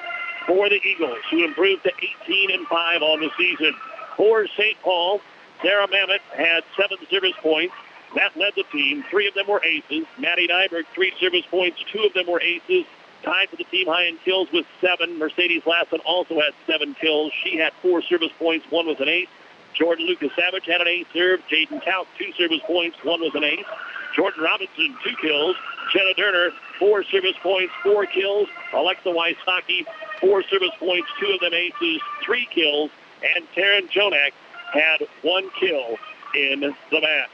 for the Eagles, who improved to eighteen and five on the season. For Saint Paul, Sarah Mamet had seven service points. That led the team. Three of them were aces. Maddie Nyberg, three service points. Two of them were aces. Tied for the team high in kills with seven. Mercedes Lassen also had seven kills. She had four service points. One was an ace. Jordan Lucas Savage had an ace serve. Jaden Couch, two service points. One was an ace. Jordan Robinson, two kills. Jenna Durner, four service points, four kills. Alexa Wysocki, four service points, two of them aces, three kills. And Taryn Jonak had one kill in the match.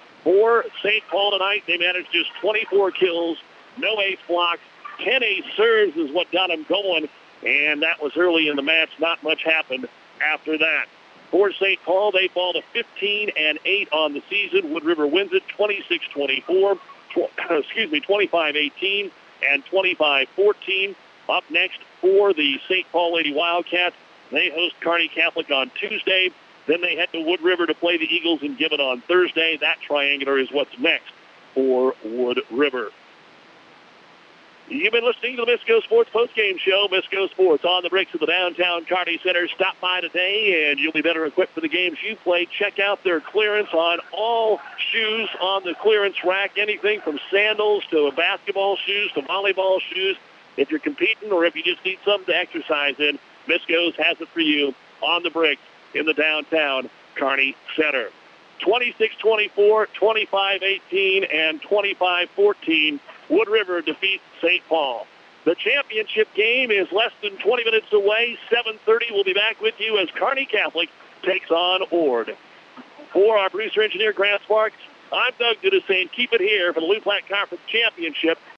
For Saint Paul tonight, they managed just twenty-four kills, no ace blocks, ten ace serves is what got them going, and that was early in the match. Not much happened after that. For Saint Paul, they fall to fifteen and eight on the season. Wood River wins it twenty-six twenty-four, tw- excuse me, twenty-five eighteen and twenty-five fourteen. Up next for the Saint Paul Lady Wildcats, they host Kearney Catholic on Tuesday. Then they head to Wood River to play the Eagles and Gibbon on Thursday. That triangular is what's next for Wood River. You've been listening to the Bisco Sports postgame show. Bisco Sports on the bricks of the downtown Kearney Center. Stop by today, and you'll be better equipped for the games you play. Check out their clearance on all shoes on the clearance rack, anything from sandals to basketball shoes to volleyball shoes. If you're competing or if you just need something to exercise in, Bisco's has it for you on the bricks in the downtown Kearney Center. twenty-six twenty-four, twenty-five eighteen, and twenty-five fourteen. Wood River defeats Saint Paul. The championship game is less than twenty minutes away. seven thirty, we'll be back with you as Kearney Catholic takes on Ord. For our producer-engineer, Grant Sparks, I'm Doug Dudesane. Keep it here for the Lou Platte Conference Championship.